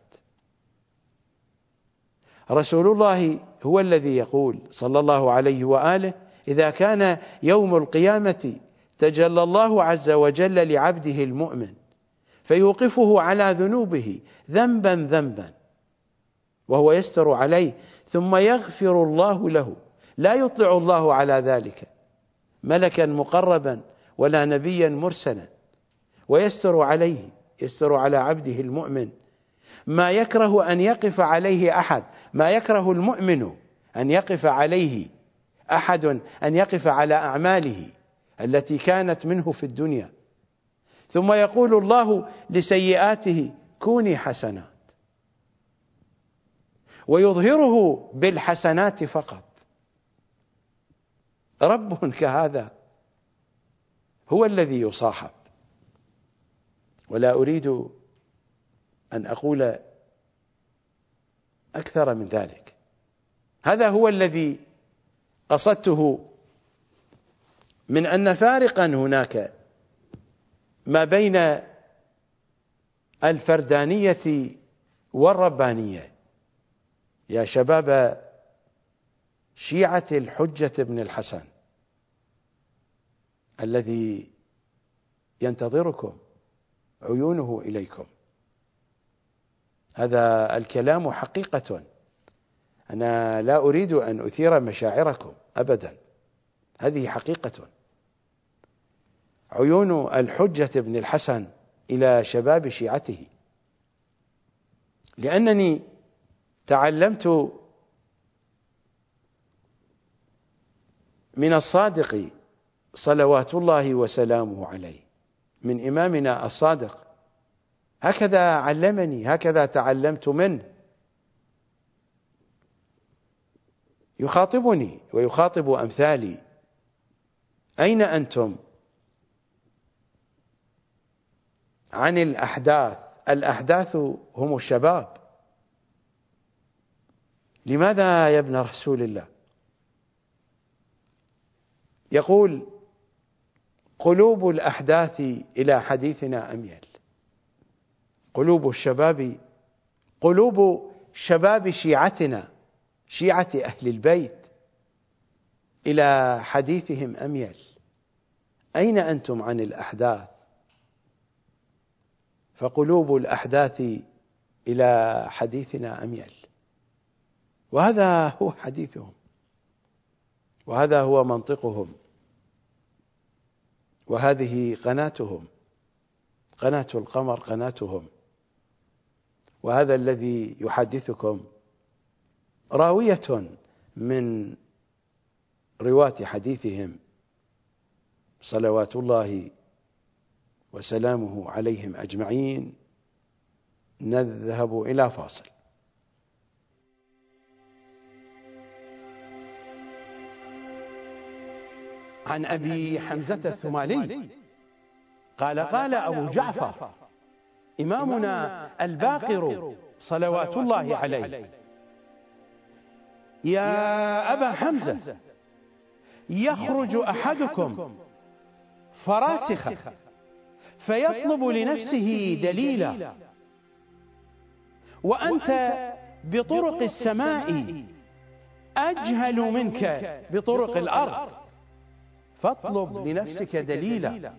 رسول الله هو الذي يقول صلى الله عليه وآله: إذا كان يوم القيامة تجلى الله عز وجل لعبده المؤمن فيوقفه على ذنوبه ذنبا ذنبا وهو يستر عليه، ثم يغفر الله له، لا يطلع الله على ذلك ملكا مقربا ولا نبيا مرسلا، ويستر عليه، يستر على عبده المؤمن ما يكره أن يقف عليه أحد، ما يكره المؤمن أن يقف عليه أحد، أن يقف على أعماله التي كانت منه في الدنيا. ثم يقول الله لسيئاته: كوني حسنات، ويظهره بالحسنات فقط. رب كهذا هو الذي يصاحب. ولا أريد أن أقول أكثر من ذلك. هذا هو الذي قصدته من أن فارقا هناك ما بين الفردانية والربانية. يا شباب شيعة الحجة بن الحسن الذي ينتظركم عيونه إليكم، هذا الكلام حقيقة، أنا لا أريد أن أثير مشاعركم أبدا، هذه حقيقة. عيون الحجة بن الحسن إلى شباب شيعته، لأنني تعلمت من الصادق صلوات الله وسلامه عليه، من إمامنا الصادق، هكذا علمني، هكذا تعلمت منه. يخاطبني ويخاطب أمثالي: أين أنتم عن الأحداث؟ الأحداث هم الشباب. لماذا يا ابن رسول الله؟ يقول: قلوب الأحداث إلى حديثنا أميل. قلوب الشباب، قلوب شباب شيعتنا، شيعة أهل البيت، إلى حديثهم أميل. أين أنتم عن الأحداث؟ فقلوب الأحداث إلى حديثنا أميل. وهذا هو حديثهم، وهذا هو منطقهم، وهذه قناتهم، قناة القمر قناتهم. وهذا الذي يحدثكم راوية من رواة حديثهم صلوات الله وسلامه عليهم أجمعين، نذهب إلى فاصل. عن أبي حمزة الثمالي قال قال أبو جعفر إمامنا الباقر صلوات الله عليه: يا أبا حمزة، يخرج أحدكم فراسخا فيطلب لنفسه دليلا، وأنت بطرق السماء أجهل منك بطرق الأرض، فاطلب لنفسك دليلا.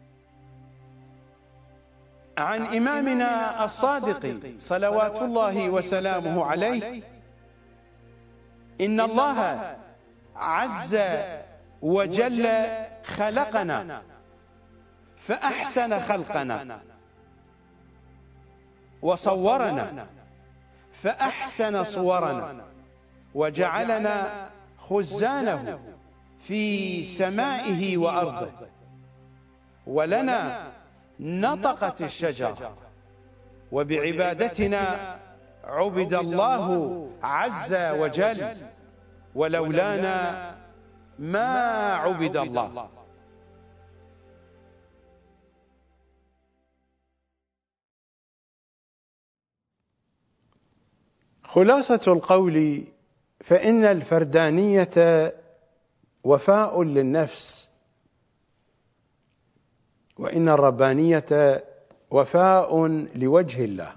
عن إمامنا الصادق صلوات الله وسلامه عليه: إن الله عز وجل خلقنا فأحسن خلقنا، وصورنا فأحسن صورنا، وجعلنا خزانه في سمائه وأرضه، ولنا نطقت الشجر، وبعبادتنا عبد الله عز وجل، ولولانا ما عبد الله. خلاصة القول: فإن الفردانية وفاء للنفس، وإن الربانية وفاء لوجه الله.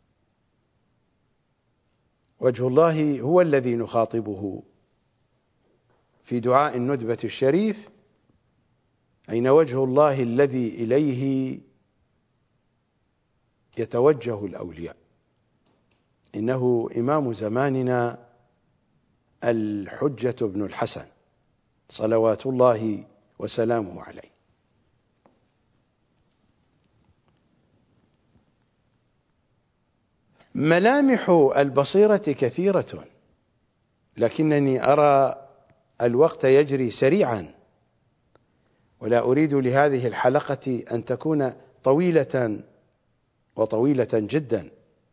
وجه الله هو الذي نخاطبه في دعاء الندبة الشريف: أين وجه الله الذي إليه يتوجه الأولياء. إنه إمام زماننا الحجة بن الحسن صلوات الله وسلامه عليه. ملامح البصيرة كثيرة، لكنني أرى الوقت يجري سريعا، ولا أريد لهذه الحلقة أن تكون طويلة وطويلة جدا.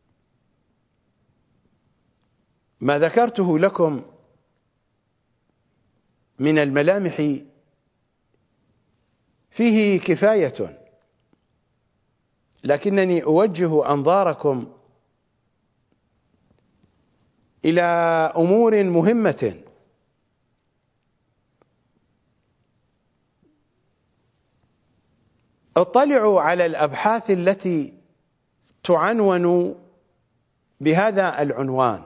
ما ذكرته لكم من الملامح فيه كفاية، لكنني أوجه أنظاركم إلى أمور مهمة. اطلعوا على الأبحاث التي تعنون بهذا العنوان: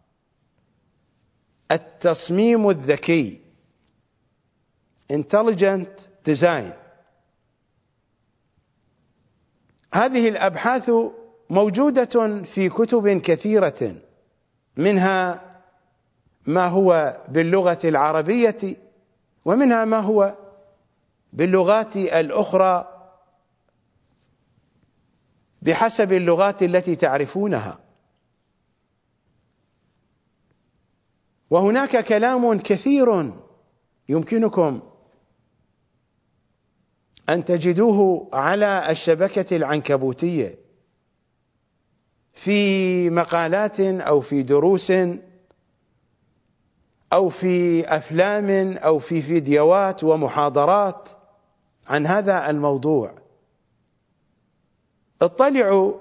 التصميم الذكي، Intelligent Design. هذه الأبحاث موجودة في كتب كثيرة، منها ما هو باللغة العربية، ومنها ما هو باللغات الأخرى بحسب اللغات التي تعرفونها. وهناك كلام كثير يمكنكم أن تجدوه على الشبكة العنكبوتية في مقالات أو في دروس أو في أفلام أو في فيديوهات ومحاضرات عن هذا الموضوع. اطلعوا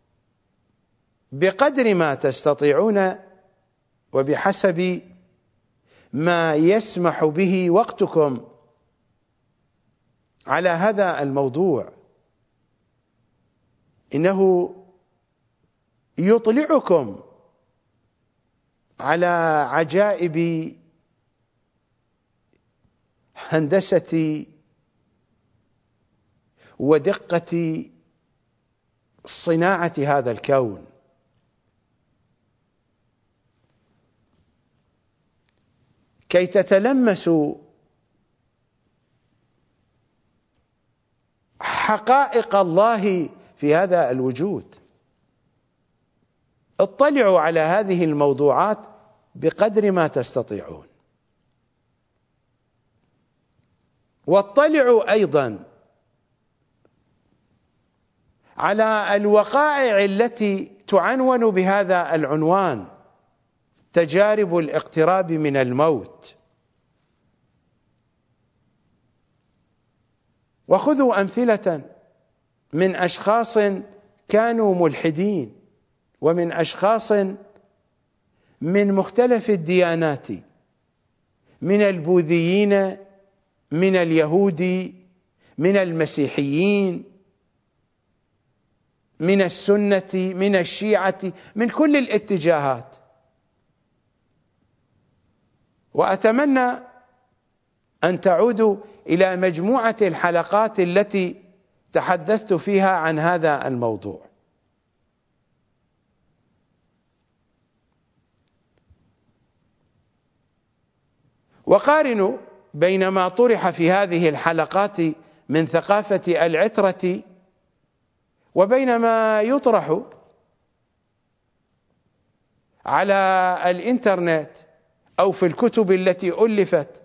بقدر ما تستطيعون وبحسب ما يسمح به وقتكم على هذا الموضوع. إنه يطلعكم على عجائب هندسة ودقة صناعة هذا الكون. كي تتلمسوا حقائق الله في هذا الوجود. اطلعوا على هذه الموضوعات بقدر ما تستطيعون. واطلعوا أيضا على الوقائع التي تعنون بهذا العنوان: تجارب الاقتراب من الموت. وخذوا أمثلة من أشخاص كانوا ملحدين، ومن أشخاص من مختلف الديانات، من البوذيين، من اليهود، من المسيحيين، من السنة، من الشيعة، من كل الاتجاهات. وأتمنى أن تعودوا إلى مجموعة الحلقات التي تحدثت فيها عن هذا الموضوع. وقارنوا بين ما طرح في هذه الحلقات من ثقافة العترة وبين ما يطرح على الإنترنت أو في الكتب التي ألفت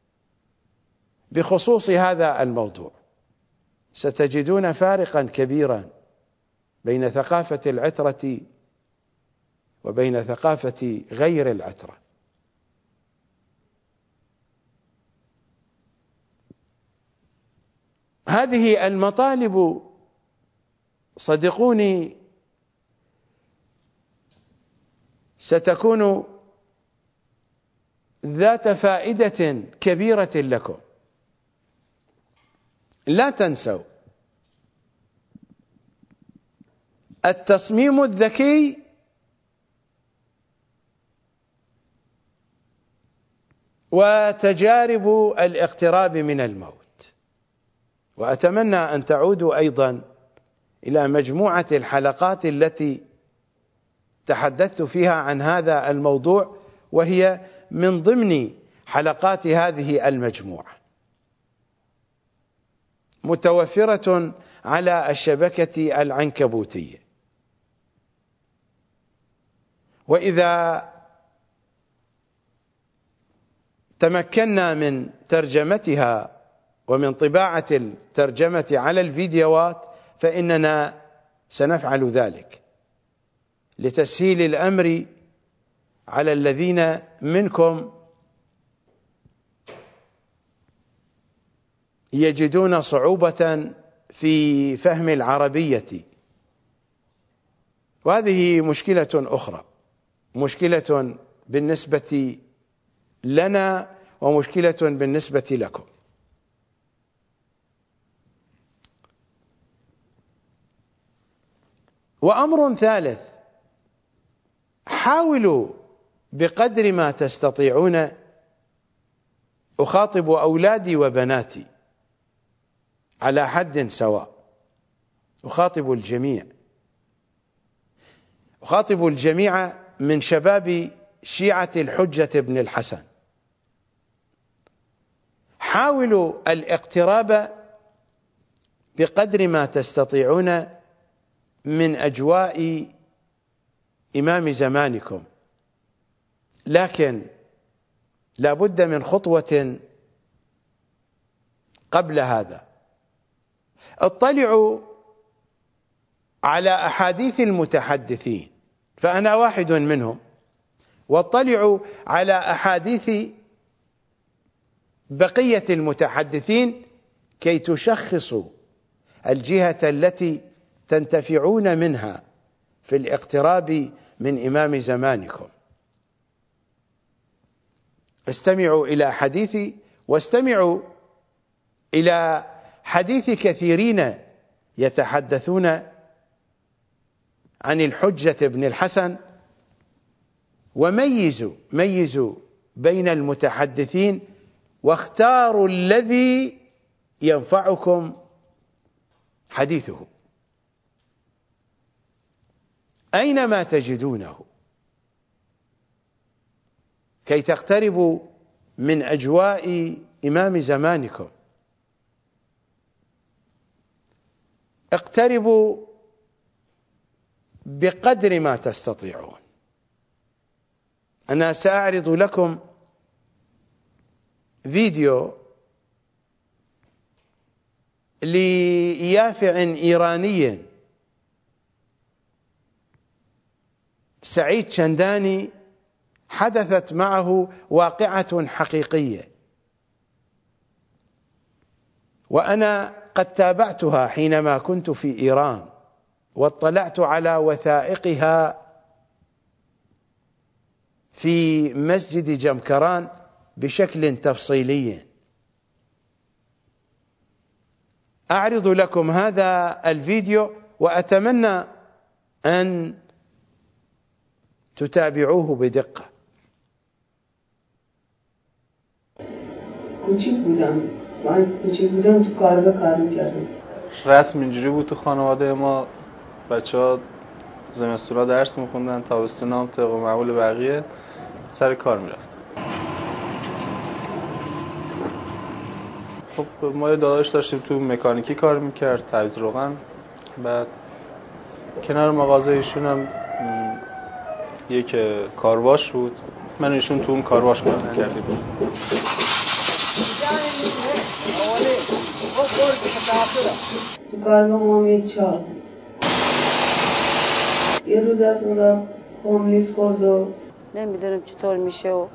بخصوص هذا الموضوع. ستجدون فارقا كبيرا بين ثقافة العترة وبين ثقافة غير العترة. هذه المطالب صدقوني ستكون ذات فائدة كبيرة لكم. لا تنسوا التصميم الذكي وتجارب الاقتراب من الموت. وأتمنى أن تعودوا أيضا إلى مجموعة الحلقات التي تحدثت فيها عن هذا الموضوع، وهي من ضمن حلقات هذه المجموعة، متوفرة على الشبكة العنكبوتية. وإذا تمكنا من ترجمتها ومن طباعة الترجمة على الفيديوهات فإننا سنفعل ذلك لتسهيل الأمر على الذين منكم يجدون صعوبة في فهم العربية. وهذه مشكلة أخرى، مشكلة بالنسبة لنا ومشكلة بالنسبة لكم. وأمر ثالث: حاولوا بقدر ما تستطيعون، أخاطب أولادي وبناتي على حد سواء، أخاطب الجميع، أخاطب الجميع من شباب شيعة الحجة بن الحسن، حاولوا الاقتراب بقدر ما تستطيعون من أجواء إمام زمانكم، لكن لا بد من خطوة قبل هذا. اطلعوا على أحاديث المتحدثين، فأنا واحد منهم، واطلعوا على أحاديث بقية المتحدثين كي تشخصوا الجهة التي تنتفعون منها في الاقتراب من إمام زمانكم. استمعوا إلى حديثي واستمعوا إلى حديث كثيرين يتحدثون عن الحجة بن الحسن، وميزوا ميزوا بين المتحدثين واختاروا الذي ينفعكم حديثه أينما تجدونه، كي تقتربوا من أجواء إمام زمانكم. اقتربوا بقدر ما تستطيعون. أنا سأعرض لكم فيديو ليافع إيراني سعيد شنداني حدثت معه واقعة حقيقية، وأنا قد تابعتها حينما كنت في إيران واطلعت على وثائقها في مسجد جمكران بشكل تفصيلي. أعرض لكم هذا الفيديو وأتمنى أن تتابعوه بدقة. کوچیک بودم من کوچیک بودم تو کارگاه کار میکردم. رسم اینجوری بود تو خانواده ما، بچه ها زمستونا درس میخوندن، تابستونا هم طبق معمول بقیه سر کار میرفت. خب ما یه داداش داشتیم تو مکانیکی کار میکرد، تجهیز روغن. بعد کنار مغازه ایشون هم یک کارواش بود، من ایشون تو اون کارواش کار میکردیم. تو کارگاه ما هم یک چهار بود. یه روز از خدا هوملیس خورد و نمیدونم چطور میشه و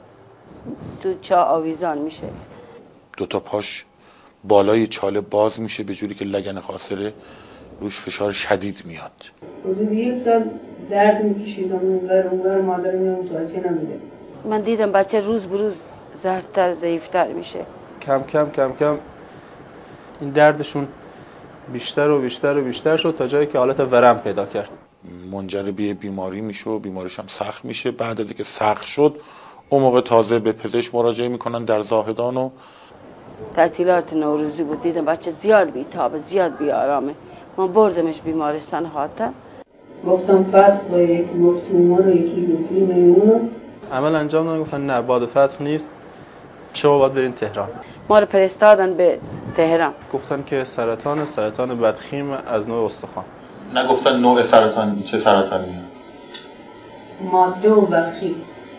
تو چا آویزان میشه. دوتا پاش بالای چاله باز میشه به جوری که لگن خاصره روش فشار شدید میاد. حدود یک سال درد میکشیدم اونور اونور، مادرم متوجه نمیده. من دیدم بچه روز به روز زردتر ضعیفتر میشه. کم کم کم کم این دردشون بیشتر و بیشتر و بیشتر شد تا جایی که حالت ورم پیدا کرد. منجر به بیماری میشه و بیماریش هم سخت میشه. بعد از اینکه سخت شد اون موقع تازه به پزشک مراجعه میکنن در زاهدان. و تعطیلات نوروزی بود، دیدم بچه زیاد بی‌تاب، زیاد بی‌آرامه. من بردمش بیمارستان حاتم. گفتم فتح با یکی گفت تومور و یکی گفت میمونه. عمل انجام دادن، گفتن نه باد فتح نیست، شما باید برین تهران. ما رو فرستادن به تهران. گفتن که سرطان سرطان بدخیم از نوع استخوان. نگفتن نوع سرطان چه سرطانیه؟ ماده و بدخیم،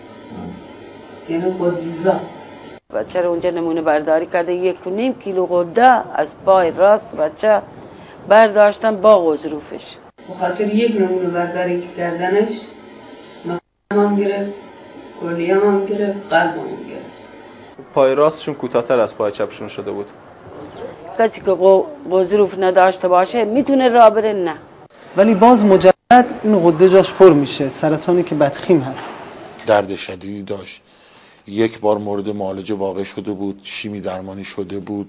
یعنی قدیزا. بچه رو اونجا نمونه برداری کرده، یک و نیم کیلو غده از پای راست بچه برداشتن با غضروفش. بخاطر یک نمونه برداری که کردنش مثلا هم گرفت، کلیه هم گرفت، قلب هم گرفت. پای راستشون کوتاه‌تر از پای چپشون شده بود. کسی که غضروف نداشته باشه میتونه راه بره؟ نه. ولی باز مجرد این غده جاش پر میشه، سرطانی که بدخیم هست. درد شدیدی داشت. یک بار مورد معالجه واقع شده بود، شیمی درمانی شده بود،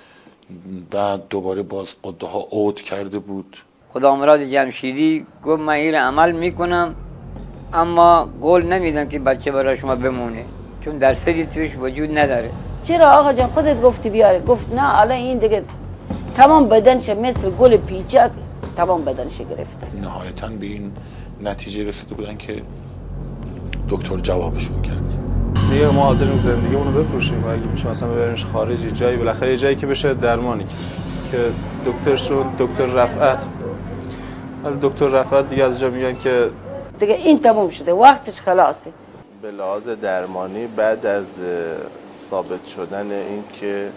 بعد دوباره باز غده ها عود کرده بود. خدامراد جمشیدی گفت من این عمل میکنم اما قول نمیدم که بچه برای شما بمونه چون درصدی توش وجود نداره. چرا آقا جان خودت گفتی بیاره؟ گفت نه الان این دیگه تمام بدنش مثل گل پیچک تمام بدنش گرفته. نهایتاً به این نتیجه رسیده بودن که دکتر جوابشون کرد دیگه ما حاضریم زندگیمون رو بفروشیم و اگه میشه مثلا ببریمش خارجی، جایی بالاخره جایی که بشه درمانی که دکترشون دکتر رفعت. ولی دکتر رفعت دیگه از جا میگن که دیگه این تموم شده، وقتش خلاصه. به لحاظ درمانی بعد از ثابت شدن این که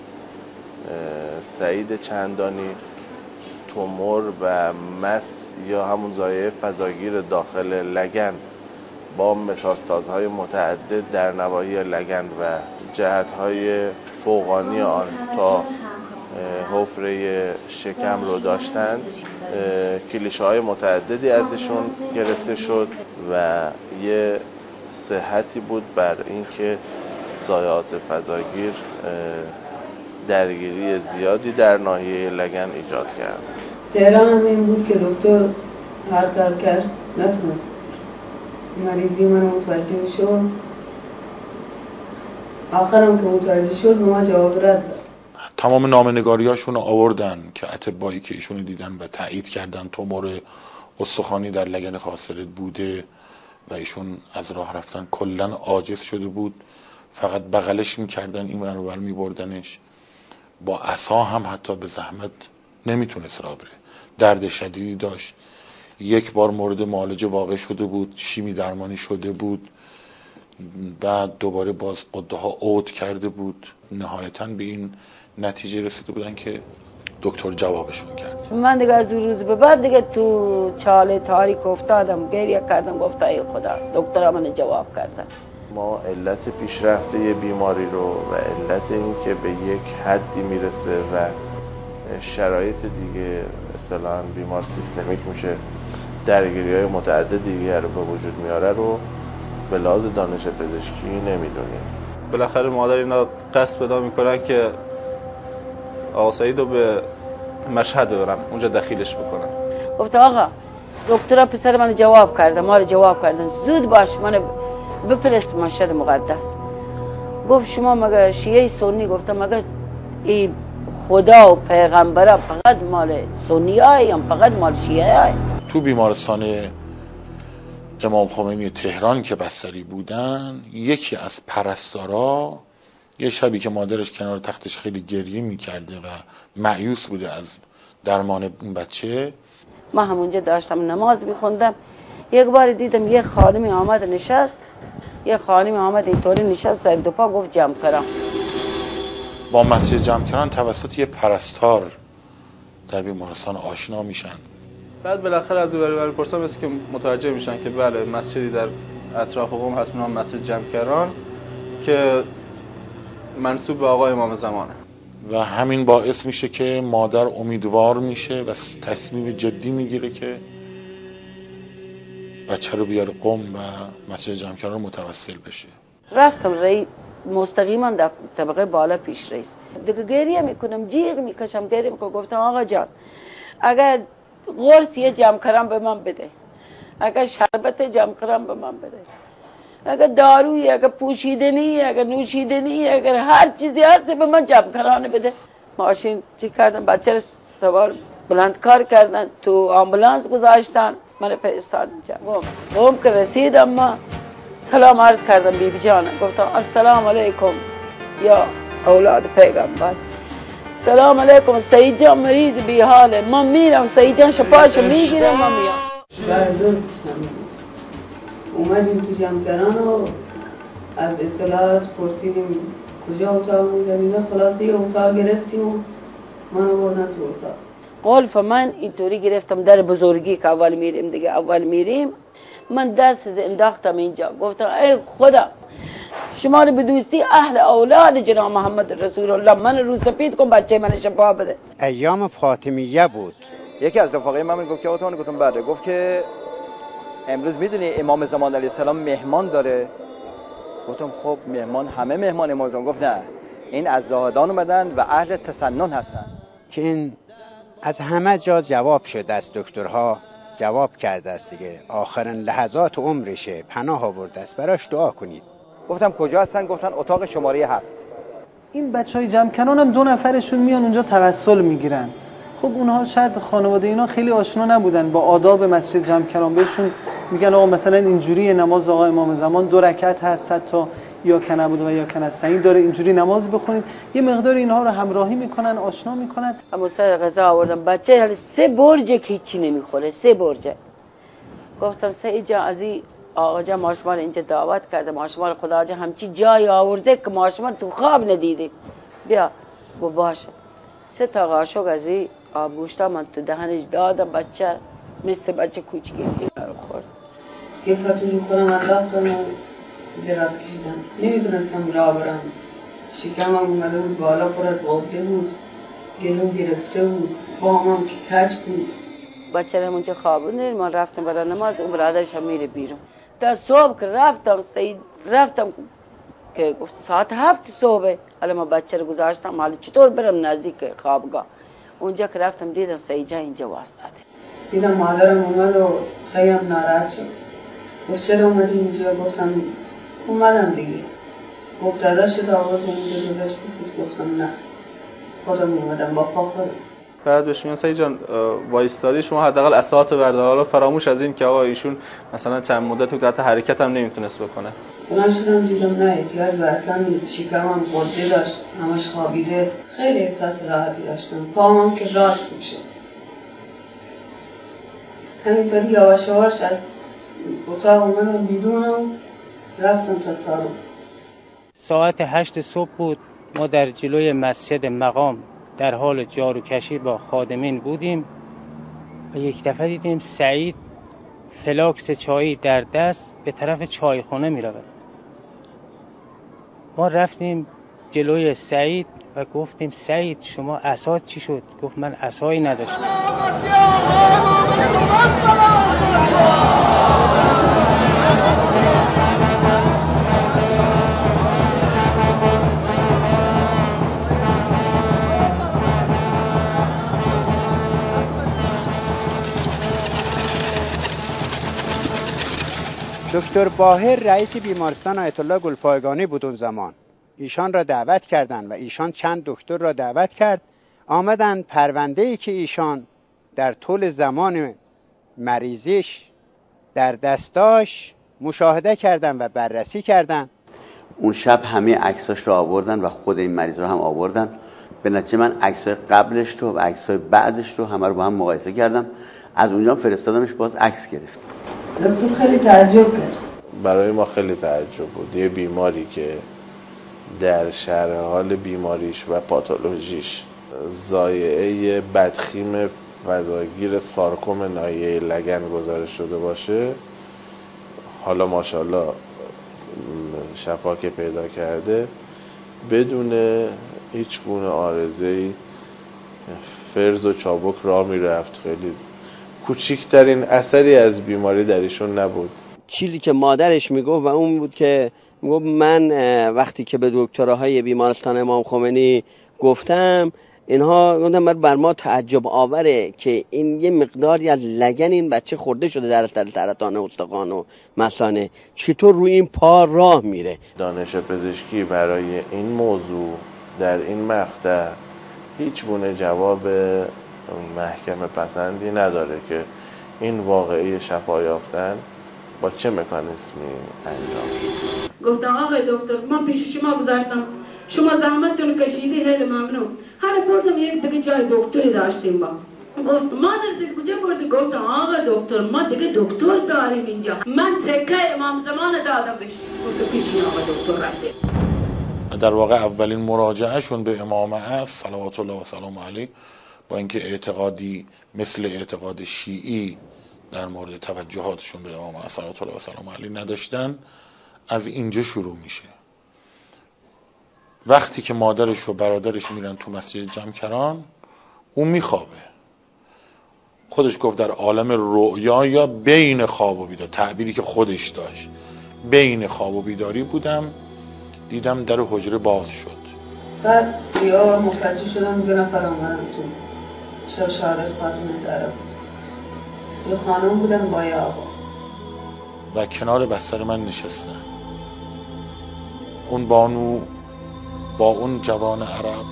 سعید چندانی تومور و مس یا همون ضایعه فضاگیر داخل لگن با متاستازهای متعدد در نواحی لگن و جهت‌های فوقانی آن تا حفره شکم رو داشتند، کلیشه‌های متعددی ازشون گرفته شد و یه صحتی بود بر اینکه ضایعات فضاگیر درگیری زیادی در ناحیه لگن ایجاد کرد. تهران هم این بود که دکتر هر کار کرد نتونست مریضی من متوجه شد. آخرم که متوجه شد به ما جواب رد داد. تمام نامه‌نگاریاشون رو آوردن که اطبایی که ایشون دیدن و تایید کردن تومور استخوانی در لگن خاصرت بوده و ایشون از راه رفتن کلا عاجز شده بود، فقط بغلش می‌کردن این ور اونور می‌بردنش، با عصا هم حتی به زحمت نمیتونست راه بره. درد شدیدی داشت. یک بار مورد معالجه واقع شده بود، شیمی درمانی شده بود، بعد دوباره باز غده ها عود کرده بود. نهایتاً به این نتیجه رسیده بودن که دکتر جوابشون کرد. من دیگه از اون روز به بعد دیگه تو چاله تاریک افتادم، گریه کردم، گفتم ای خدا. دکتر من جواب کردن ما علت پیشرفته بیماری رو و علت این که به یک حدی میرسه و شرایط دیگه اصطلاحاً بیمار سیستمیک میشه، درگیری‌های متعدد دیگه رو به وجود میاره رو به لحاظ دانش پزشکی نمیدونیم. بالاخره مادر اینا قصد پیدا میکنن که آقا سعید رو به مشهد ببرن، اونجا دخیلش بکنن. گفت آقا دکتر پسر من جواب کرده، ما رو جواب کردن زود باش من بفرست مشهد مقدس. گفت شما مگه شیعه سنی؟ گفتم مگه این خدا و پیغمبر فقط مال سنی های یا فقط مال شیعه های؟ تو بیمارستان امام خمینی تهران که بستری بودن، یکی از پرستارا یه شبی که مادرش کنار تختش خیلی گریه میکرده و مایوس بوده از درمان این بچه، ما همونجا داشتم نماز میخوندم، یک بار دیدم یه خانمی آمد نشست، یه خانمی آمد اینطوری نشست سر دو پا گفت جمع کرم. با مسجد جمع کردن توسط یه پرستار در بیمارستان آشنا میشن. بعد بالاخره از اون ور پرسان مثل که متوجه میشن که بله مسجدی در اطراف قم هست به نام مسجد جمکران که منسوب به آقای امام زمانه و همین باعث میشه که مادر امیدوار میشه و تصمیم جدی میگیره که بچه رو بیاره قم و مسجد جمکران متوسل بشه. رفتم رئی مستقیما در طبقه بالا پیش رئیس، دیگه گریه میکنم، جیغ میکشم، گریه میکنم. گفتم آقا جان اگر قرص یه جمع کرم به من بده، اگر شربت جمع کرم به من بده، اگر دارویی، اگر پوشیدنی، اگر نوشیدنی، اگر هر چیزی هست به من جمع کرانه بده. ماشین چی کردن؟ بچه رو سوار بلند کار کردن، تو آمبولانس گذاشتن، من فرستادن قم. قم که رسیدم ما سلام عرض کردم بی بی جان، گفتم السلام علیکم یا اولاد پیغمبر، سلام علیکم سعید جان مریض بی حاله، من میرم سعید جان شفاشو میگیرم من میام. بعد دور کشم اومدیم تو جمکران و از اطلاعات پرسیدیم کجا اتاق بودن اینا، خلاصه یه اتاق گرفتیم و من آوردن تو اتاق. قلف من اینطوری گرفتم در بزرگی که اول میریم دیگه، اول میریم من دست انداختم اینجا، گفتم ای خدا شما رو به دوستی اهل اولاد جناب محمد رسول الله من رو سفید کن، بچه من شفا بده. ایام فاطمیه بود. یکی از رفقای من گفت که آتون، گفتم بله. گفت که امروز میدونی امام زمان علیه السلام مهمان داره؟ گفتم خب مهمان، همه مهمان امام زمان. گفت نه این از زاهدان اومدن و اهل تسنن هستن. که این از همه جا جواب شده است، دکترها جواب کرده است دیگه، آخرین لحظات عمرشه، پناه آورده است، براش دعا کنید. گفتم کجا هستن؟ گفتن اتاق شماره هفت. این بچهای جمکران هم دو نفرشون میان اونجا توسل میگیرن. خب اونها شاید خانواده اینا خیلی آشنا نبودن با آداب مسجد جمکران، بهشون میگن آقا مثلا اینجوری نماز آقا امام زمان دو رکعت هست تا یا کنعبد و یا کنستعین داره، اینجوری نماز بخونید. یه مقدار اینها رو همراهی میکنن، آشنا میکنن. اما سر غذا آوردم، بچه حالا سه برجه که هیچی نمیخوره، سه برجه. گفتم سعید جان از این آقا جان ما شما اینجا دعوت کرده، ما شما خدا جان همچی جای آورده که ما شما تو خواب ندیدیم، بیا. گو باشه. سه تا قاشق از این آبگوشتا من تو دهنش دادم، بچه مثل بچه کوچکی رو خورد. یه فتون خودم انداختم و دراز کشیدم، نمیتونستم راه برم، شکمم اومده بود بالا، پر از غبله بود، گلوم گرفته بود، بامم کج بود. بچه رو اونجا خوابوندیم، من رفتم برای نماز، اون برادرش هم میره بیرون. تا صبح که رفتم سعید رفتم که گفت ساعت هفت صبح، حالا ما بچه رو گذاشتم، حالا چطور برم نزدیک خوابگاه. اونجا که رفتم دیدم سعید جان اینجا واسطاده. دیدم مادرم اومد و خیلی ناراحت شد، گفت چرا اومدی اینجا؟ گفتم اومدم دیگه. گفت داداشت آورد اینجا گذاشتی؟ گفتم نه خودم اومدم با پا خودم. بعد بهش میگن سعید جان وایستادی شما حداقل اساعات بردار، حالا فراموش از این که آقا ایشون مثلا چند مدت تو حتی حرکت هم نمیتونست بکنه. اونا شدم دیدم نه احتیاج به اصلا نیست، شکمم غده داشت، همش خوابیده، خیلی احساس راحتی داشتم، پامم که راست میشه. همینطوری یواش یواش از اتاق اومدم بیرونم، رفتم تا سالن. ساعت هشت صبح بود، ما در جلوی مسجد مقام در حال جاروکشی با خادمین بودیم و یک دفعه دیدیم سعید فلاکس چایی در دست به طرف چایخانه می رود. ما رفتیم جلوی سعید و گفتیم سعید شما عصات چی شد؟ گفت من عصایی نداشتم. دکتر باهر رئیس بیمارستان آیت الله گلپایگانی بود اون زمان. ایشان را دعوت کردند و ایشان چند دکتر را دعوت کرد، آمدن پرونده‌ای که ایشان در طول زمان مریضیش در دستاش مشاهده کردن و بررسی کردن. اون شب همه عکساش رو آوردن و خود این مریض رو هم آوردن. به نتیجه من عکسای قبلش رو و عکسای بعدش رو همه رو با هم مقایسه کردم. از اونجا فرستادمش باز عکس گرفت. دکتر خیلی تعجب کرد. برای ما خیلی تعجب بود. یه بیماری که در شرح حال بیماریش و پاتولوژیش ضایعه بدخیم فضاگیر سارکوم ناحیه لگن گزارش شده باشه، حالا ماشاءالله شفا که پیدا کرده بدون هیچ گونه عارضه‌ای فرز و چابک راه میرفت. خیلی کوچکترین اثری از بیماری در ایشون نبود. چیزی که مادرش میگفت و اون بود که میگفت من وقتی که به دکتراهای بیمارستان امام خمینی گفتم، اینها گفتن بر ما تعجب آوره که این یه مقداری از لگن این بچه خورده شده در اثر سرطان استخوان و مثانه، چطور روی این پا راه میره. دانش پزشکی برای این موضوع در این مقطع هیچ گونه جواب محکم پسندی نداره که این واقعه شفا یافتن با چه مکانیزمی انجام شد. گفتم آقای دکتر من پیش شما گذاشتم، شما زحمتتون کشیدی، خیلی ممنون. هر بردم یک دیگه جای دکتری داشتیم با. گفت مادر زید کجا بردی؟ گفتم آقای دکتر ما دیگه دکتر داریم اینجا. من سکه امام زمان دادم بهش. گفت پیش آقای دکتر رفتیم. در واقع اولین مراجعهشون به امام است صلوات الله و سلام علیه، با اینکه اعتقادی مثل اعتقاد شیعی در مورد توجهاتشون به امام صلوات الله و سلام علیه نداشتن، از اینجا شروع میشه. وقتی که مادرش و برادرش میرن تو مسجد جمکران، اون میخوابه. خودش گفت در عالم رؤیا یا بین خواب و بیداری، تعبیری که خودش داشت، بین خواب و بیداری بودم، دیدم در حجره باز شد. بعد یا متوجه شدم دو نفر آمدن تو شب شهادت خاتون در بود. یه خانم بودن با یه آقا و کنار بستر من نشستن. اون بانو با اون جوان عرب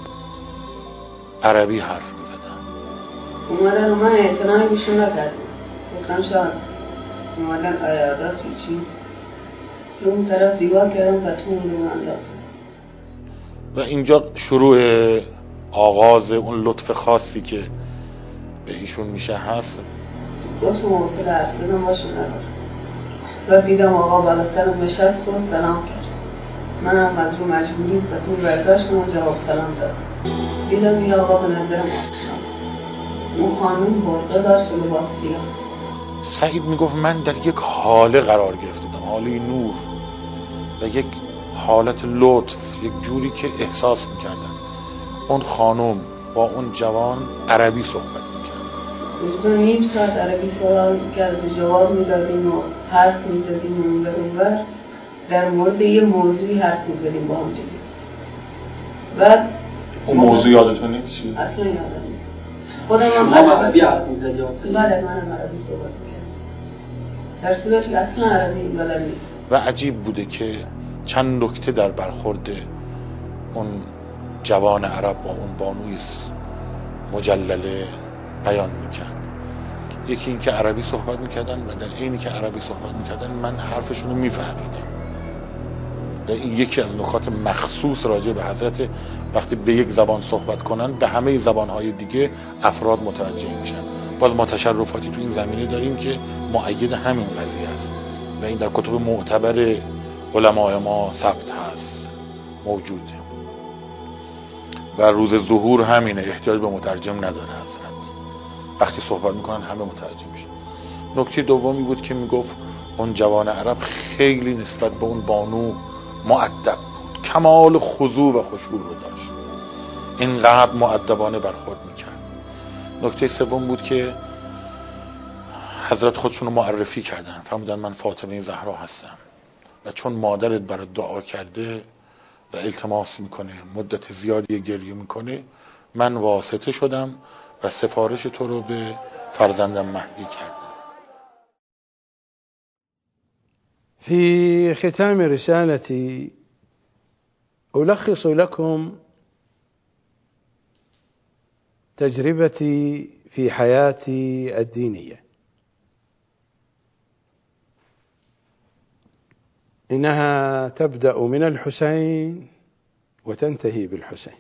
عربی حرف می زدن. اومدن و من اعتنایی بیشون نکردم. گفتم شاید اومدن عیاداتی چی؟ رو اون طرف دیوار کردم و تو اون رو من دادم. و اینجا شروع آغاز اون لطف خاصی که به ایشون میشه هست. گفتم حوصله حرف زدم باشون ندارم. و دیدم آقا بالا سرم نشست و سلام کرد. منم از رو مجبوری بهتون برداشتم و جواب سلام دادم. دیدم یه آقا به نظرم آشناست. اون خانم برقه داشت و لباس سیاه. سعید میگفت من در یک حاله قرار گرفتم، حاله نور و یک حالت لطف، یک جوری که احساس میکردن اون خانم با اون جوان عربی صحبت میکرد. نیم ساعت عربی صحبت میکرد و جواب میدادیم و حرف میدادیم و اونور اونور در مورد یه موضوعی حرف میزدیم با هم دیگه. بعد اون موضوع یادتون نیست چی؟ اصلا یادم نیست. خودم هم عربی حرف میزدی اصلا؟ بله منم عربی صحبت میکردم. در صورتی اصلا عربی بلد نیست. و عجیب بوده که چند نکته در برخورد اون جوان عرب با اون بانوی مجلله بیان میکرد. یکی این که عربی صحبت میکردن و در عینی که عربی صحبت میکردن من حرفشون رو میفهمیدم. و این یکی از نکات مخصوص راجع به حضرت، وقتی به یک زبان صحبت کنن به همه زبانهای دیگه افراد متوجه میشن. باز ما تشرفاتی تو این زمینه داریم که مؤید همین قضیه است و این در کتب معتبر علمای ما ثبت هست، موجوده. و روز ظهور همینه، احتیاج به مترجم نداره حضرت. وقتی صحبت میکنن همه مترجم میشن. نکته دومی بود که میگفت اون جوان عرب خیلی نسبت به اون بانو مؤدب بود، کمال خضوع و خشوع رو داشت، اینقدر مؤدبانه برخورد میکرد. نکته سوم بود که حضرت خودشون رو معرفی کردن، فرمودن من فاطمه زهرا هستم و چون مادرت برات دعا کرده و التماس میکنه، مدت زیادی گریه میکنه، من واسطه شدم و سفارش تو رو به فرزندم مهدی کردم. في ختام رسالتي ألخص لكم تجربتي في حياتي الدينية. إنها تبدأ من الحسين وتنتهي بالحسين.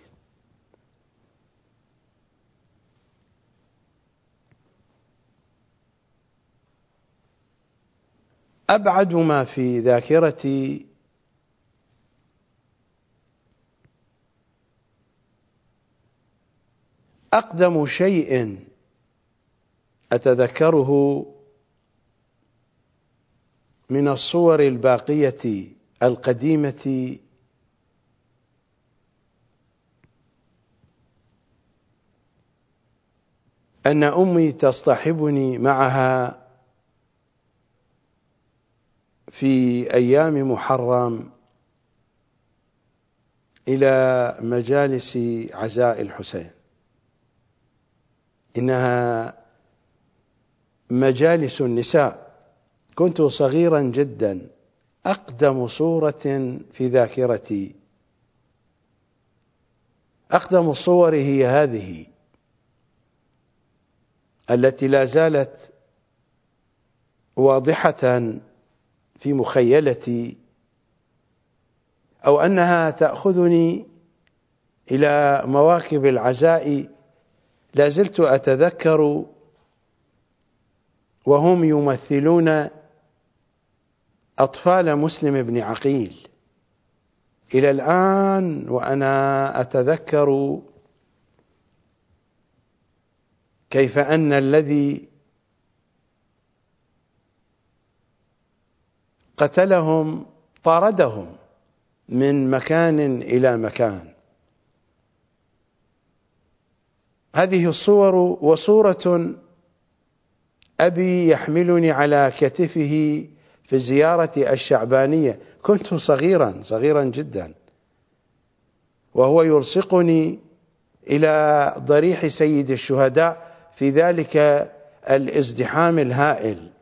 أبعد ما في ذاكرتي أقدم شيء أتذكره من الصور الباقية القديمة أن أمي تصطحبني معها في أيام محرم إلى مجالس عزاء الحسين. إنها مجالس النساء. كنت صغيرا جدا. أقدم صورة في ذاكرتي، أقدم الصور هي هذه التي لا زالت واضحة في مخيلتي، أو أنها تأخذني إلى مواكب العزاء لا زلت أتذكر وهم يمثلون أطفال مسلم بن عقيل. إلى الآن وأنا أتذكر كيف أن الذي قتلهم طاردهم من مكان إلى مكان. هذه الصور، وصورة أبي يحملني على كتفه في الزيارة الشعبانية. كنت صغيرا صغيرا جدا، وهو يلصقني إلى ضريح سيد الشهداء في ذلك الازدحام الهائل.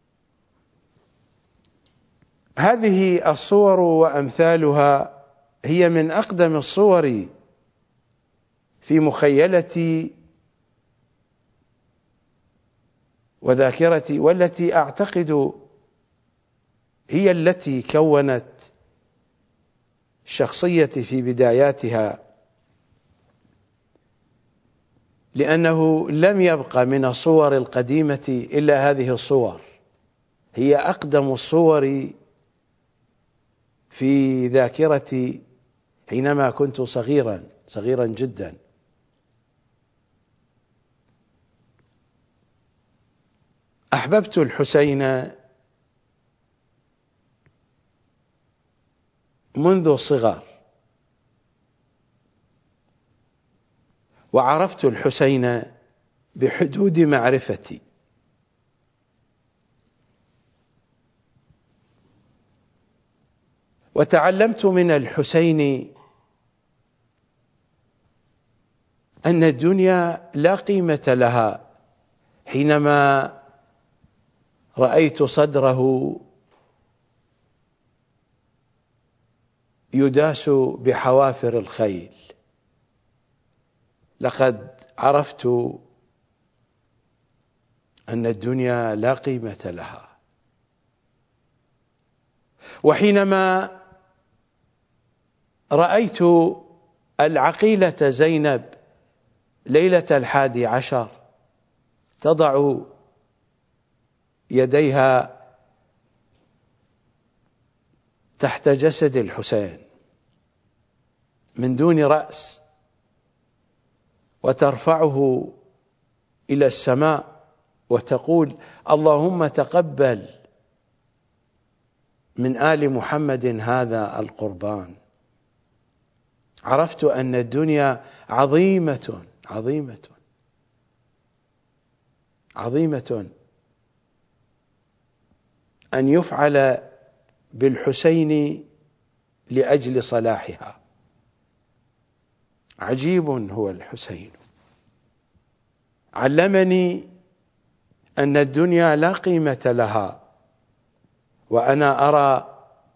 هذه الصور وأمثالها هي من أقدم الصور في مخيلتي وذاكرتي، والتي أعتقد هي التي كونت شخصيتي في بداياتها، لأنه لم يبقى من الصور القديمة إلا هذه الصور. هي أقدم الصور في ذاكرتي حينما كنت صغيرا صغيرا جدا. أحببت الحسين منذ الصغر، وعرفت الحسين بحدود معرفتي. وتعلمت من الحسين أن الدنيا لا قيمة لها حينما رأيت صدره يداس بحوافر الخيل. لقد عرفت أن الدنيا لا قيمة لها. وحينما رأيت العقيلة زينب ليلة الحادي عشر تضع يديها تحت جسد الحسين من دون رأس، وترفعه إلى السماء وتقول اللهم تقبل من آل محمد هذا القربان. عرفت أن الدنيا عظيمة عظيمة عظيمة أن يفعل بالحسين لأجل صلاحها. عجيب هو الحسين، علمني أن الدنيا لا قيمة لها، وأنا أرى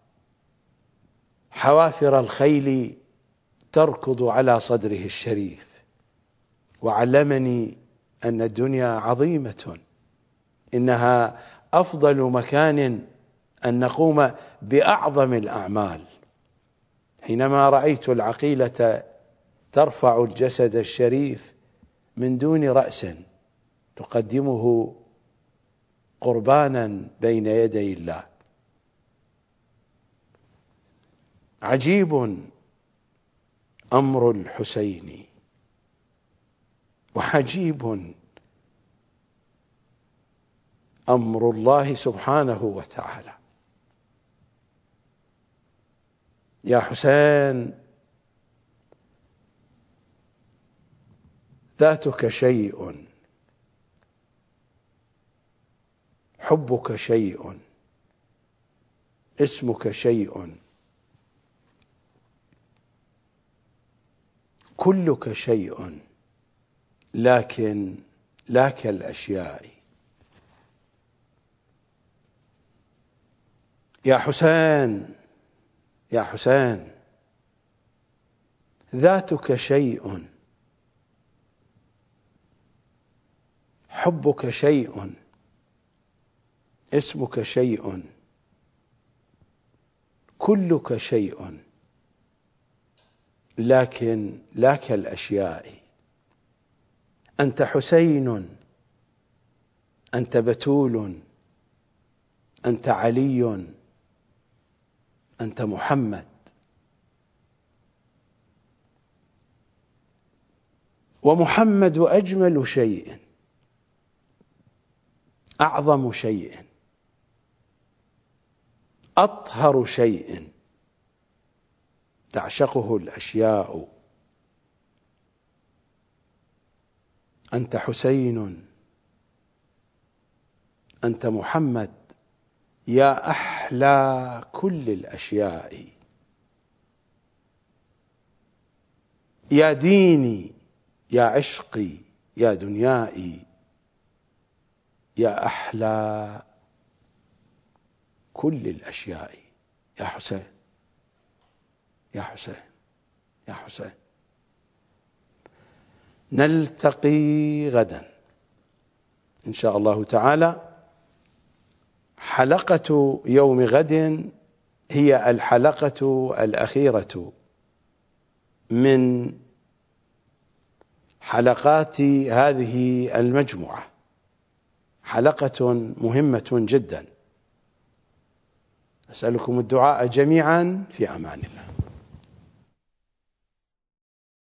حوافر الخيل تركض على صدره الشريف، وعلمني أن الدنيا عظيمة، إنها أفضل مكان أن نقوم بأعظم الأعمال. حينما رأيت العقيلة ترفع الجسد الشريف من دون رأس تقدمه قربانا بين يدي الله، عجيب أمر الحسين وعجيب أمر الله سبحانه وتعالى. يا حسين ذاتك شيء، حبك شيء، اسمك شيء، كلك شيء، لكن لا كالأشياء. يا حسين يا حسين ذاتك شيء، حبك شيء، اسمك شيء، كلك شيء، لكن لا كالأشياء. أنت حسين، أنت بتول، أنت علي، أنت محمد. ومحمد أجمل شيء، أعظم شيء، أطهر شيء تعشقه الأشياء. أنت حسين، أنت محمد، يا أحلى كل الأشياء. يا ديني، يا عشقي، يا دنيائي، يا أحلى كل الأشياء. يا حسين يا حسين يا حسين. نلتقي غدا إن شاء الله تعالى. حلقة يوم غد هي الحلقة الأخيرة من حلقات هذه المجموعة، حلقة مهمة جدا. أسألكم الدعاء جميعا، في أمان الله.